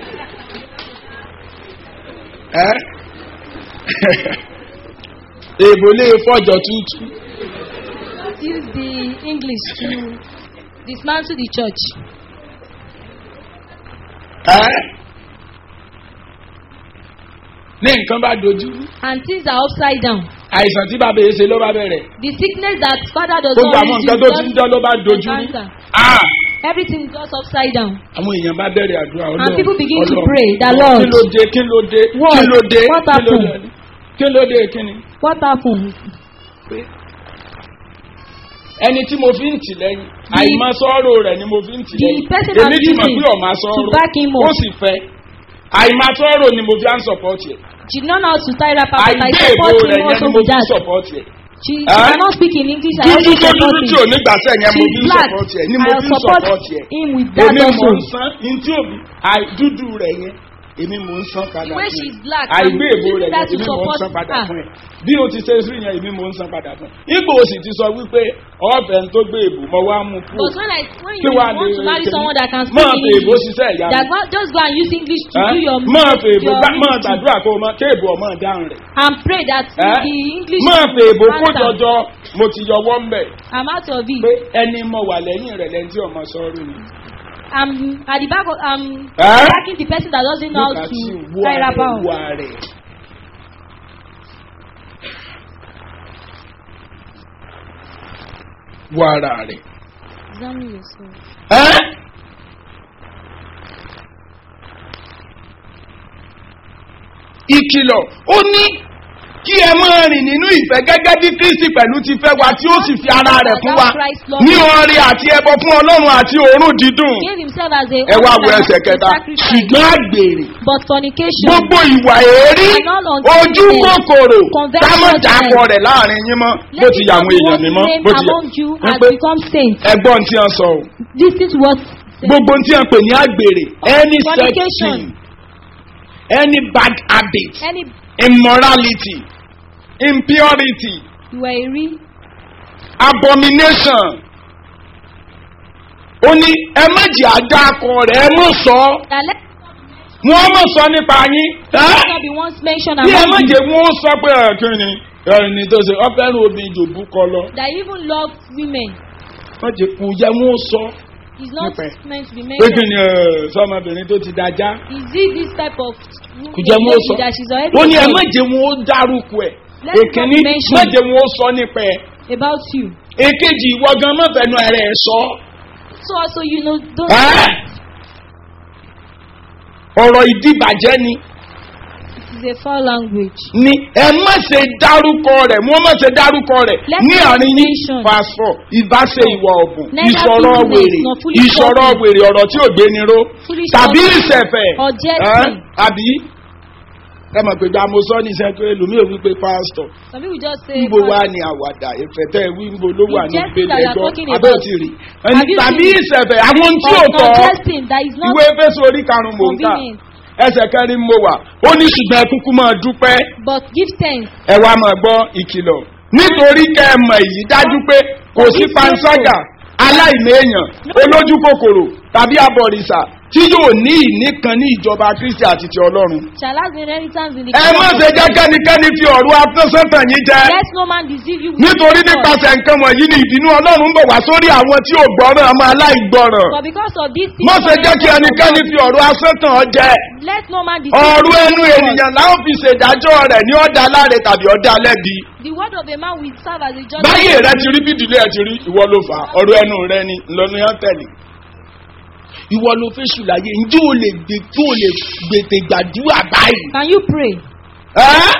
èbò lè fọjọ tútù. Use the English to dismantle the church. ní nǹkan bá dojú. And things are upside down. àìsàn tí bàbá yìí ṣe ló bá bẹ̀rẹ̀. The sickness that father does gbogbo not àwọn nǹkan tó ti ń dán ló bá dojú. Everything is just upside down. àwọn èèyàn bá bẹ̀rẹ̀ àdúrà ọlọ́run. And people begin to pray that Lord. kí ló dé kí ló dé What? kí ló dé What happened? kí ló dé kí ni. What happened? ẹni tí mo fi ń tì lẹ́yìn àìmọ̀ sọ́ọ́rọ̀ rẹ̀ ni mo fi ń tì lẹ́yìn person èmi ti mọ̀ using pé ọ̀ma to back him sọ́ọ́rọ̀ up. ó sì fẹ́ àìmọ̀ sọ́ọ́rọ̀ ni mo fi ń support yẹ. She did not know how to tie that up. I àìgbé support èbó him rẹ̀ yẹn also ni mo with fi ń that. support yẹ. She cannot speak in English. I also dúdú tó support dúdú tí ò him. ní gbàsẹ́ yẹn mo She's fi ń black. support yẹ ni mo I fi ń support support yẹ. him with that èmi also. mò ń san ntí òbí dúdú rẹ̀ yẹn èmi mò ń san padà The way fún she is ẹ black. àìgbé èbó rẹ̀ that yẹn to èmi mò ń support san padà her. fún ẹ bí o ti ṣe sí yẹn èmi mò ń san padà fún ẹ ipò òsì ti sọ wípé ọ̀fẹ́ tó gbé èbó mọ wá mú kú. But when you want to marry someone that can speak máa fi èbó English, ṣiṣẹ́ ìyá that mi. just go and use English to do your máa fi èbó máa ministry. gbàdúrà kó o máa kéèbó ọmọ dáhùn rẹ̀. And pray that the English máa fi èbó kó answer. jọjọ mo ti yọwọ́ ń bẹ̀. I'm out of it. pé ẹni mọ wà lẹ́yìn rẹ̀ lẹ́ni tí ọmọ sọ́ọ́rù ni. I'm at the back of backing the person that doesn't know how to tie wrap on. wà rẹ̀. wà ara rẹ̀. Examine yourself. ìkìlọ̀ ó ní kí ẹ máa rìn nínú ìfẹ́ gẹ́gẹ́ bí Kristi pẹ̀lú ti fẹ́ wa tí ó sì fi ara rẹ̀ fún wa ní ọrẹ àti ẹbọ fún Ọlọ́run àti òórùn dídùn. Gave himself as a ẹ wá wo ẹsẹ̀ kẹta ṣùgbọ́n àgbèrè but fornication. gbogbo ìwà èérí ojú kòkòrò támọ̀jáfọ̀ rẹ̀ láàrin yín mọ́ bó ti yà àwọn èèyàn mímọ́ bó ti yà has become saints. ẹgbọ́n tí wọ́n sọ o This is what gbogbo tí wọ́n pè ní àgbèrè any sex fornication. sin any bad habit Any immorality impurity ìwà èrí. abomination ó ní ẹ méjì àdá akọ rẹ̀ ẹ mọ̀ sọ that let wọ́n mọ̀ sọ nípa yín not be once mentioned bí ẹ among méjì you wọ́n sọ pé ẹ̀kíni ẹni tó ṣe ọ̀fẹ́ràn obìnrin jòbú kọ lọ that even love women méjì kù yẹ wọ́n sọ is not nípa ẹ̀ meant to be pé mentioned. kí ni sọmọbìnrin tó ti dájá Is it this type of kù jẹ́ wọ́n sọ that she's already ó ní ẹ known méjì wọ́n dárúkọ ẹ̀ Let it èkíní not be mentioned. méjì wọ́n sọ nípa ẹ̀ about you? èkejì ìwọ gan mọ̀fẹ́nu ara ẹ̀ sọ. So also you know don't ọ̀rọ̀ ìdíbàjẹ́ ni it is is a foul language. ni ẹ má ṣe dárúkọ rẹ̀ wọ́n má ṣe dárúkọ rẹ̀ Let ní no àárín yín mention. pásọ ìbáṣe ìwà ọ̀bùn Neither ìṣọ̀rọ̀ filthiness wèrè nor foolish ìṣọ̀rọ̀ talking. wèrè ọ̀rọ̀ tí ò gbé ni ró Foolish tàbí talking ìṣẹ̀fẹ̀ or jesting. àbí ẹ mọ̀ pé gba mo sọ ní iṣẹ́ pé lómi ò wí pé pásítọ̀ Some people just say, níbo wá ni àwàdà ìfẹ̀tẹ̀ wí níbo ló wà ní The jesting ìpele that you are ẹjọ́ talking abẹ́ about. òtí rí Have you tàbí seen- ìṣẹ̀fẹ̀ àwọn tí ò or tọ́ jesting that is not ìwé Éfésù orí karùn-ún mò ń kà convenient. ẹsẹ̀ kẹrin mo wà ó ní ṣùgbọ́n ẹ kúkú máa dúpẹ́ But give thanks. ẹ wá máa gbọ́ ìkìlọ̀ nítorí kẹ́ ẹ mọ̀ èyí dájú pé kò sí panṣágà aláìléèyàn olójú kòkòrò tàbí abọ̀rìṣà tí yóò ní ìní kan ní ìjọba Kristi àti ti Ọlọ́run. Shall have inheritance in the ẹ má ṣe jẹ́ kẹ́nikẹ́ni fi ọ̀rọ̀ afẹ́sẹ́tàn yín jẹ Let no man deceive you with nítorí his word. nípasẹ̀ nǹkan wọ̀nyí ni ìbínú Ọlọ́run ń bọ̀ wá sórí àwọn tí ò gbọ́ràn àmọ́ aláìgbọ́ràn. But because of this thing, má ṣe jẹ́ kí ẹnikẹ́ni fi ọ̀rọ̀ afẹ́tàn ọ jẹ. let no man deceive ọ̀rọ̀ you with ẹnu his word. ènìyàn láwọn fi ṣèdájọ́ rẹ̀ ní ọ̀dà láre tàbí ọ̀dà lẹ́bi. The word of a man will serve as a judge. báyìí rẹ ti rí bí ìdílé ẹ ti rí ìwọ ló fà á ọ̀rọ̀ ẹnu rẹ ni lọ́nu yẹn tẹ̀lé. ìwọ ló fẹ́ ṣùláyé ǹjẹ́ o lè gbètè gbàdúrà báyìí. Can you pray? ẹ́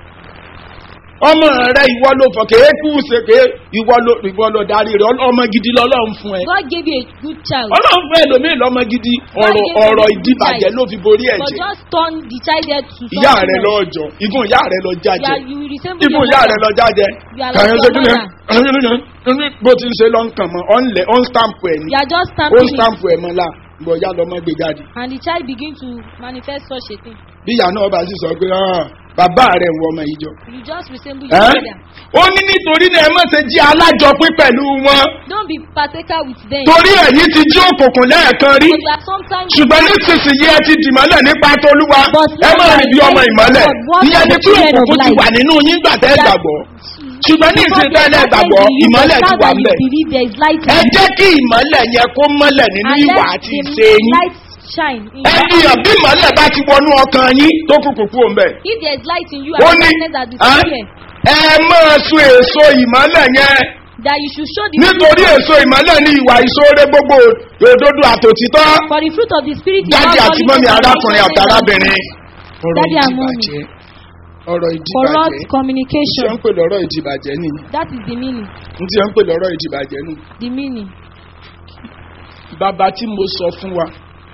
ọmọ rẹ ìwọ ló fọ kéé kú ṣe kéé ìwọ ló darí rẹ ọmọ gidi lọ́lọ́run fún ẹ. God gave you a good child. Ọlọ́run fún ẹlòmíì lọ́mọ gidi ọ̀rọ̀ ìdíbàjẹ́ ló fi borí ẹ̀ But jẹ́. just turn the child there to ìyá rẹ something else. lọ́jọ́ igun ìyá rẹ lọ jájẹ You will resemble igun your ìyá rẹ mother. lọ jájẹ. You are kàyọ̀ like ṣe your kí mother. ni bó ti ń ṣe lọ ń kàn mọ́ ọ̀n stamp ẹ̀ ni You are just ó stamping it. stamp ẹ̀ mọ́ la bọ̀ ya lọ́mọ gbé jáde. And the child begin to manifest such a thing. bí ìyá náà bá sì sọ pé bàbá rẹ̀ ń wọ ọmọ yìí jọ. You just resemble your mother. ó ní nítorí náà ẹ má ṣe jí alájọpín pẹ̀lú wọn Don't be partaker with them. torí ẹ̀yin ti jí òkùnkùn lẹ́ẹ̀kan rí But you are sometimes ṣùgbọ́n nísinsìnyí ẹ ti dìmọ́lẹ̀ nípa tolúwa But ẹ má rí bí ọmọ ìmọ́lẹ̀ what ìyẹn ni the pé children of òkùnkùn ti light? wà nínú yín gbà tẹ́ gbàgbọ́ ṣùgbọ́n ní ìsìn tẹ́lẹ̀ gbàgbọ́ ìmọ́lẹ̀ ti wà ń bẹ̀ ẹ jẹ́ kí ìmọ́lẹ̀ yẹn kó mọ́lẹ̀ nínú ìwà àti ìṣe yín light shine in ẹ your fi hàn bí ìmọ́lẹ̀ bá ti wọnú ọkàn yín tó kúkú kú òun bẹ̀. If there is light in you ó and ní darkness that disappear, ẹ máa sun èso ìmọ́lẹ̀ yẹn that you should show the nítorí fruit. èso ìmọ́lẹ̀ ní ìwà ìṣoore gbogbo òdodo àtòtítọ́. For the fruit of the spirit is Dájú not àti only mọ́mi for arákùnrin àti salvation, arábìnrin. ọ̀rọ̀ Daddy and mommy. ìdìbàjẹ́ ọ̀rọ̀ corrupt ìdìbàjẹ́. communication. Ṣé ń pè lọ́rọ̀ ìdìbàjẹ́ ni? That is the meaning. N tí ń pè lọ́rọ̀ ìdìbàjẹ́ ni. The meaning. Bàbá tí mo sọ fún wa,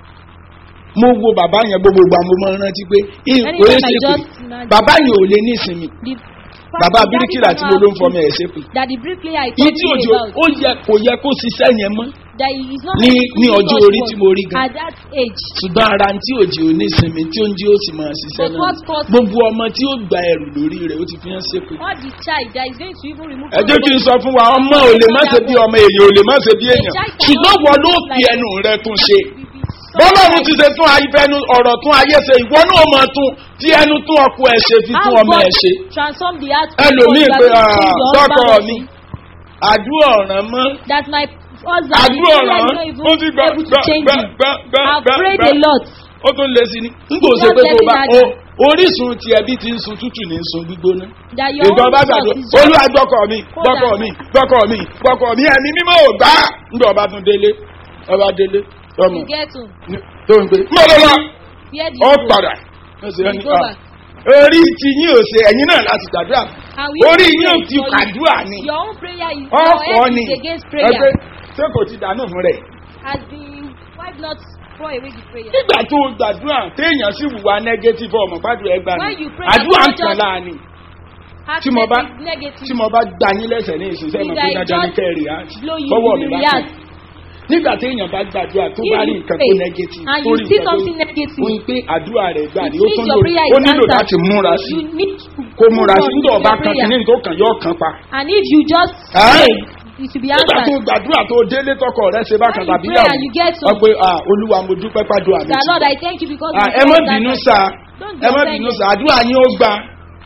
mo wo bàbá yẹn gbogbo ìgbà mo máa ń rántí pé ìkó Anytime I ṣe pé just imagine bàbá yẹn ò lè ní ìsinmi. the Bàbá bíríkìlà tí mo ló ń fọmọ ẹ̀ ṣe pé. that the bricklayer I Ní talked tí to òjò you about, kò yẹ kó ṣiṣẹ́ yẹn mọ́. that he is not ní able to ọjọ́ do orí God's tí mo rí work gan. at that age. Ṣùgbọ́n ara tí òjì ò ní ìsinmi tí ó ń jí ó sì máa ṣiṣẹ́ But náà. what caused Gbogbo ọmọ tí ó gba ẹrù lórí rẹ̀ ó ti fi hàn ṣépè. All the child that is going to even remove Ẹ jẹ́ kí n sọ fún wa ọmọ ò lè má ṣe bí ọmọ èèyàn ò lè má ṣe bí èèyàn ṣùgbọ́n wọn ló fi ẹnu rẹ tún ṣe. Bọ́lọ́run ti ṣe tún ayífẹ́nu ọ̀rọ̀ tún ayé ṣe ìwọ náà mọ̀ tún tí ẹnu tún ọkọ ẹ̀ ṣe fi tún ọmọ ẹ̀ ṣe. Transform the heart. Ẹlòmíì pé sọ́kọ̀ husband mi àdúrà ọ̀ràn mọ́ that my husband àdúrà is ọ̀ràn not even ó ti gbà able to change it. I've prayed gbà a lot. ó tún lé sí ni n kò ṣe pé tó bá orísun ti ẹbí ti ń sun tútù ní sun gbígbóná. That your own Ìjọba gbàgbọ́ source is just olúwa gbọ́kọ̀ mi gbọ́kọ̀ mi gbọ́kọ̀ mi gbọ́kọ̀ mi ẹ̀mí mímọ́ ò gbá ńgbà ọba tún délé ọba délé ọmọ you get to tó ń gbé mọ́lọ́lá where do ó you go? padà ó sì You ẹni go back. orí ti yín ò ṣe ẹ̀yin náà láti gbàdúrà And we orí pray yín ò ti for you. kàdúrà ni Your own prayer is ọ̀pọ̀ your ni head is against ẹgbẹ́ prayer. ṣé kò ti dànù fún rẹ̀. Has the wife not throw away the prayer? nígbà tó o gbàdúrà téèyàn sì wùwà negative ọmọ pàdé ẹgbà When ni you pray, àdúrà ń you tàn just- láàánú Act tí mo bá negative. tí mo bá gbà yín lẹ́sẹ̀ ní ìsinsẹ́ If ìmọ̀ I pé dandan ní just kẹ́rì á blow you, bọ́wọ́ you mi will bá react. tàn. nígbà téèyàn bá gbàdúrà tó If bá rí you nǹkan pray tó negative and tó you rí see nǹkan something tó negative, ó ń pé àdúrà rẹ̀ gbà it ní ó means tún your prayer ó is nílò answered. láti múra sí You need to kó múra sí move on nígbà with ọba your kan prayer. kìíní tó kàn yọ ọkàn pa. And if you just Ẹ́? pray, it will be nígbà tó answered. gbàdúrà tó délé tọkọ rẹ ṣe bákan When you tàbí pray yàwó and you get to- ọ pé olúwa mo dúpẹ́ pàdúrà mi That ti Lord, gbà. I thank you because ẹ you má said that bínú I- sá Don't ẹ má be bínú offended. sá àdúrà yín ó gbà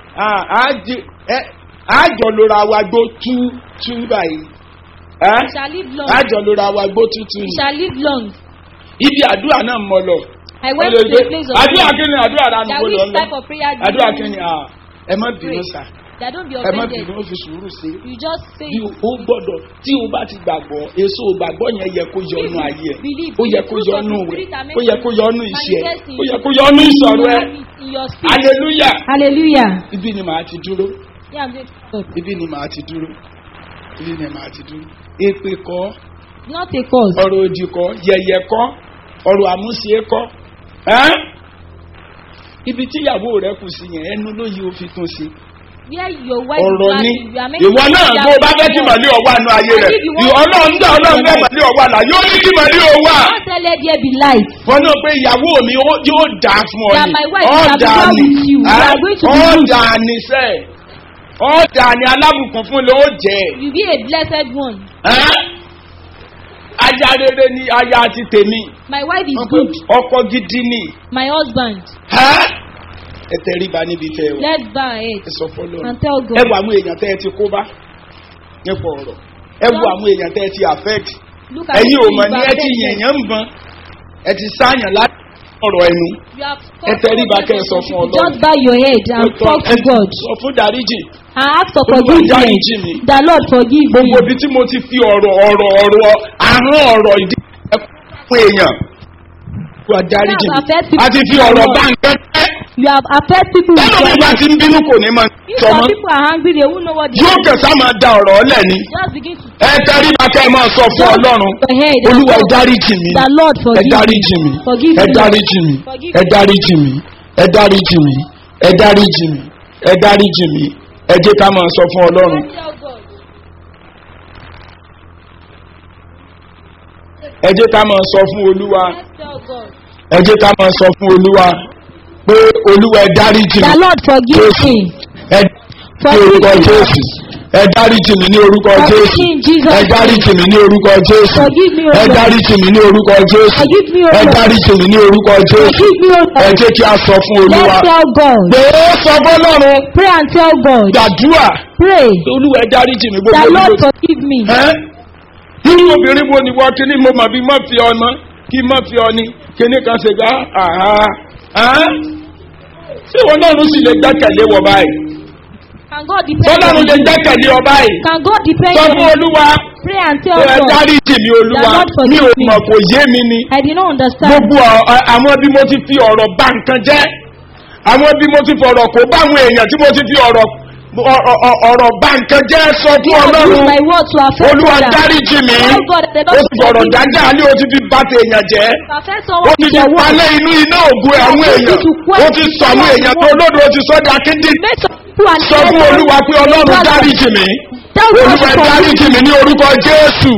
àjọ lóra wa gbó tú báyìí You shall live long. àjọ lóra wa gbó tútù You ni shall live long. ibi àdúrà náà mọ lọ I went to a place of àdúrà prayer. kí ni àdúrà rà That níbo lọ which lọ type of prayer do àdúrà you kí ni ẹ má bínú sá that don't be ẹ má offended. bínú ó fi sùúrù sí. You just say bí o gbọ́dọ̀ tí o bá ti gbàgbọ́ èso gbàgbọ́ yẹn yẹ kó yọnu ayé ẹ ó yẹ kó yọnu rẹ ó yẹ kó yọnu iṣẹ́ ẹ ó yẹ kó yọnu ìsọ̀rọ̀ ẹ in your spirit. hallelujah Hallelujah. ibi ni màá ti dúró Yeah, I'm saying, ibi ni màá ti dúró ibi ni màá ti dúró èpè kọ́ not a cause. ọ̀rọ̀ òdì kọ́ yẹ̀yẹ̀ kọ́ ọ̀rọ̀ àmúṣe kọ́ ibi tí ìyàwó rẹ kù sí yẹn ẹnu ló yí o fi tún sí. Where your wife ọ̀rọ̀ is ni happy, you are making ìwọ náà it bó bá fẹ́ kí màlẹ́ ọ̀wá nu ayé rẹ̀ ọlọ́run gbà ọlọ́run fẹ́ màlẹ́ ọ̀wá là yóò ní kí màlẹ́ ọ̀wá. don't tell her there be light. wọn náà pé ìyàwó mi yóò dà fún ọ That ni my wife is happy with you. You are going to be good. ọ̀dà ni sẹ́ ọ̀dà ni alábùkún fún ló jẹ́. You be a blessed one. aya rere ni aya ti tèmi. My wife is good. ọkọ gidi ni. My husband. ẹ tẹríba níbi tẹ o. Let's bow our heads ẹ sọ fọlọ. and tell God. ẹ wo àwọn èèyàn tẹ ẹ ti kó bá nípa ọ̀rọ̀ ẹ wo àwọn èèyàn tẹ ẹ ti affect. Look at ẹ̀yin ò the mọ̀ ní ẹ ti people yẹ̀yàn ń ban ẹ ti sáyàn láti ọ̀rọ̀ ẹnu. You have ẹ tẹríba kẹ́ ẹ sọ fún Ọlọ́run. just bow your head and talk to God. sọ fún dáríjì. And ask for Olúwa forgiveness. dáríjì mi. The Lord forgive me. gbogbo ibi tí mo ti fi ọ̀rọ̀ àrùn ọ̀rọ̀ ìdí ẹ̀kún èèyàn. Olúwa dáríjì mi. a ti fi ọ̀rọ̀ bá nǹkan jẹ́. You have affected people with tẹ́lọ̀ your mi bá ti ń bínú kò ní mọ If sọmọ. some people are hungry, they won't know what they yóò kẹsàn-án máa da ọ̀rọ̀ ọ̀lẹ̀ ni. just begin to ẹ tẹríba kẹ́ ẹ máa sọ fún Just Ọlọ́run. your head and Olúwa ẹ talk. dáríjì mi. The Lord ẹ forgive dáríjì mi. me. Forgive ẹ me. dáríjì mi. Forgive ẹ me. dáríjì mi. ẹ dáríjì mi. ẹ dáríjì mi. ẹ dáríjì mi. ẹ jẹ́ ká máa sọ fún Ọlọ́run. Let's tell God. ẹ jẹ́ ká máa sọ fún Olúwa. Let's tell God. ẹ jẹ́ ká máa sọ fún Olúwa pé Olúwa ẹ dáríjì The mi. Lord forgive me. ẹ ní orúkọ Jésù. ẹ dáríjì mi ní orúkọ Forgive Jésù. me in Jesus' ẹ dáríjì mi ní orúkọ Jésù. Forgive me, O ẹ Lord. dáríjì mi ní orúkọ Jésù. Forgive me, O ẹ Lord. dáríjì mi ní orúkọ Jésù. Forgive me, O ẹ Lord. jẹ́ kí a sọ fún Olúwa. Let's tell God. pé ó sọ fọ́lọ́run. Pray and tell God. gbàdúrà. Pray. Olúwa ẹ dáríjì mi The gbogbo Lord ìgbò. forgive me. nínú obìnrin wo ni wọ́n kíní mo mọ̀ bí mọ̀ fi ọ mọ́ kí mọ̀ fi ọ ní kíní kan ṣe gbá ṣé wọn náà sì lè gbẹ́kẹ̀lé wọ báyìí. Can God depend Ọlọ́run on lè you? gbẹ́kẹ̀lé ọ báyìí. Can God depend sọ on fún you? Olúwa Pray and tell pé ẹ God. dáríjì mi Olúwa The Lord mi forgive ò me. mọ̀ kò yé mi ni. I did not understand. gbogbo àwọn bí mo ti fi ọ̀rọ̀ bà nǹkan jẹ́ àwọn bí mo ti fi ọ̀rọ̀ kó bá àwọn èèyàn tí mo ti fi ọ̀rọ̀ bà nǹkan jẹ́ sọ fún You have used Ọlọ́run. my word to affect Olúwa others. dáríjì mi. Tell God that the ó Lord ti fọ̀rọ̀ forgive me. dájà ní o ti fi bá tèèyàn jẹ́. Affect ó someone ti with fi your word. palẹ̀ inú iná ògùn àwọn èèyàn ó ti sọ àwọn èèyàn tó lódò ó ti sọ di akéde. Make some people and sọ fún Olúwa pé Ọlọ́run dáríjì mi. Tell God Olúwa to dáríjì forgive mi ní orúkọ Jésù.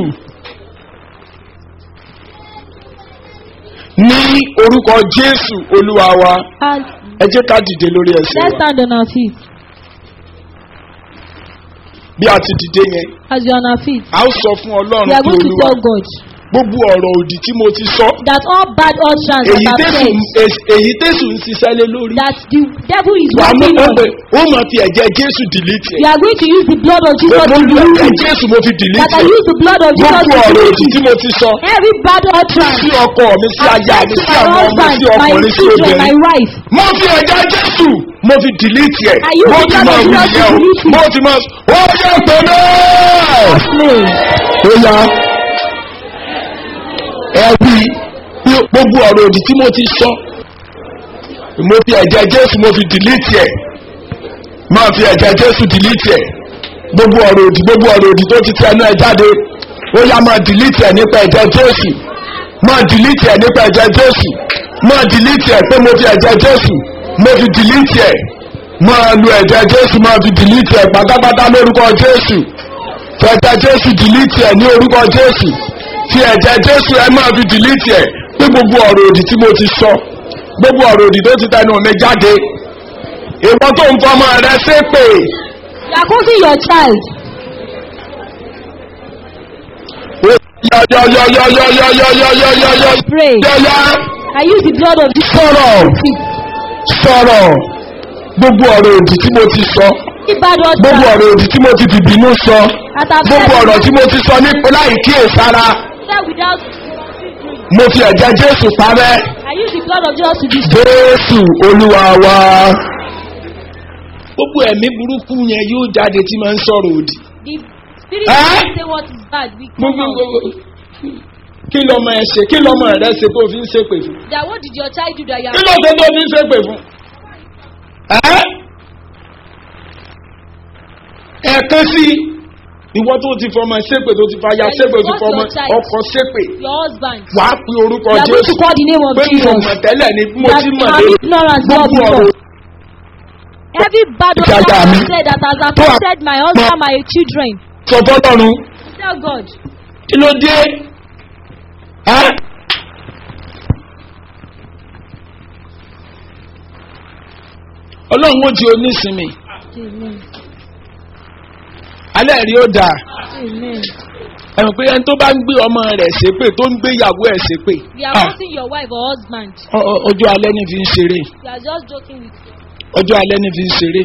ní orúkọ Jésù Olúwa wa And ẹ jẹ́ ká dìde lórí ẹsẹ̀ let's wa stand on our feet. bí a ti dìde yẹn As you're on our feet, a ó sọ fún Ọlọ́run we are pé going to Olúwa tell God gbogbo ọ̀rọ̀ òdì tí mo ti sọ that all bad utterance èyí that I've tẹ̀sù ń ṣiṣẹ́ lé lórí. that the devil is wà á mú working on. ọgbẹ ó mọ̀ fi ẹ̀jẹ̀ Jésù dìlítì We ẹ̀. are going to use the blood of Jesus mo to lu remove ẹ̀jẹ̀ it. Jésù mo fi That dìlítì I ẹ̀. use the blood of Jesus gbogbo to ọ̀rọ̀ remove òdì tí it. mo ti sọ Every bad utterance sí ọkọ mi sí aya mi sí my àwọn ọmọ husband, sí my ọkùnrin sí children, my obìnrin. wife. mo fi ẹ̀jẹ̀ Jésù mo fi dìlítì ẹ̀. I use mo the ti blood mọ of ìwé Jesus to yẹn o delete it. mo ti mọ ó yẹ pé náà. Name. ó yá ẹ wí pé gbogbo ọ̀rọ̀ òdì tí mo ti sọ mo fi ẹ̀jẹ̀ Jésù mo fi dìlítì ẹ̀ máa fi ẹ̀jẹ̀ Jésù dìlítì ẹ̀ gbogbo ọ̀rọ̀ òdì tó ti tẹnu ẹ̀ jáde ó yá máa dìlítì ẹ̀ nípa ẹ̀jẹ̀ Jésù máa dìlítì ẹ̀ nípa ẹ̀jẹ̀ Jésù máa dìlítì ẹ̀ pé mo fi ẹ̀jẹ̀ Jésù mo fi dìlítì ẹ̀ máa lu ẹ̀jẹ̀ Jésù máa fi dìlítì ẹ̀ pátápátá lórúkọ Jésù fẹ̀jẹ̀ Jésù dìlítì ẹ̀ ní orúkọ Jésù fi ẹ̀jẹ̀ Jésù ẹ̀ máa fi dìlítì ẹ̀ pé gbogbo ọ̀rọ̀ òdì tí mo ti sọ gbogbo ọ̀rọ̀ òdì tó ti tẹnu mi jáde ìwọ tó ń fọmọ rẹ ṣépè You are causing your child. Pray. I use the blood of Jesus. sọ̀rọ̀ gbogbo ọ̀rọ̀ òdì tí mo ti sọ Every bad gbogbo utterance ọ̀rọ̀ òdì tí mo ti fìbínú sọ that I've gbogbo ọ̀rọ̀ tí mo ti sọ ní láì kíyèsára said without. mo fi ẹ̀jẹ̀ Jésù parẹ́. I use the blood of Jesus to destroy. Jésù Olúwa wa gbogbo ẹ̀mí burúkú yẹn yóò jáde tí máa ń sọ̀rọ̀ òdì. The spirit that say what is bad will come out. Kí lọmọ ẹ ṣe kí lọmọ rẹ ṣe tó fi ń ṣépè fún. That what did your child do that you are. Kí ló ṣe tó fi ń ṣépè fún. Ẹ̀ẹ̀kan sí ìwọ tó ti fọmọ ṣépè tó ti fàyà ṣépè tó ti fọmọ ọkọ ṣépè. Your husband. Wàá pe orúkọ You are going to Jésù. call the name of Pé mo Jesus. mọ̀ tẹ́lẹ̀ ni mo That ti mọ̀ I'm lé ignorant God gbogbo before. ọ̀rọ̀. Every bad word Ìjàgbá I mi. have said that has affected my husband, my children. Sọ fọ́lọ́run. Tell God. Kí ló dé? Ọlọ́run ó di onísinmi. Amen. Alẹ́ rí ó dáa. Amen. Ẹ̀mọ̀ pé ẹni tó bá ń gbé ọmọ rẹ̀ ṣépè tó ń gbé ìyàwó ẹ̀ ṣépè. You are wanting your wife or husband. Ọjọ́ alẹ́ ní fi ń ṣeré. You are just joking with you. Ọjọ́ alẹ́ ní fi ń ṣeré.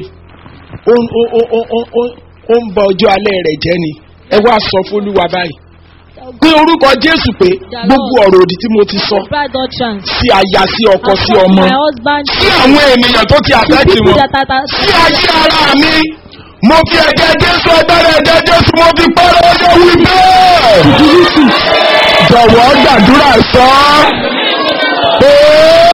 Ó ń bọ ọjọ́ alẹ́ rẹ̀ jẹ́ ni. Ẹ wá sọ fún Olúwa báyìí. Pé orúkọ Jésù pé gbogbo ọ̀rọ̀ òdì tí mo ti sọ Bad utterance. sí aya sí ọkọ sí ọmọ My husband. sí àwọn ènìyàn tó ti àfẹ́tì People wọn that are. sí ayé ara mi mo fi ẹ̀jẹ̀ Jésù agbára ẹ̀jẹ̀ Jésù mo fi pẹ́rẹ́ ọjọ́ wí bẹ́ẹ̀. Jọ̀wọ́ gbàdúrà sọ ọ́.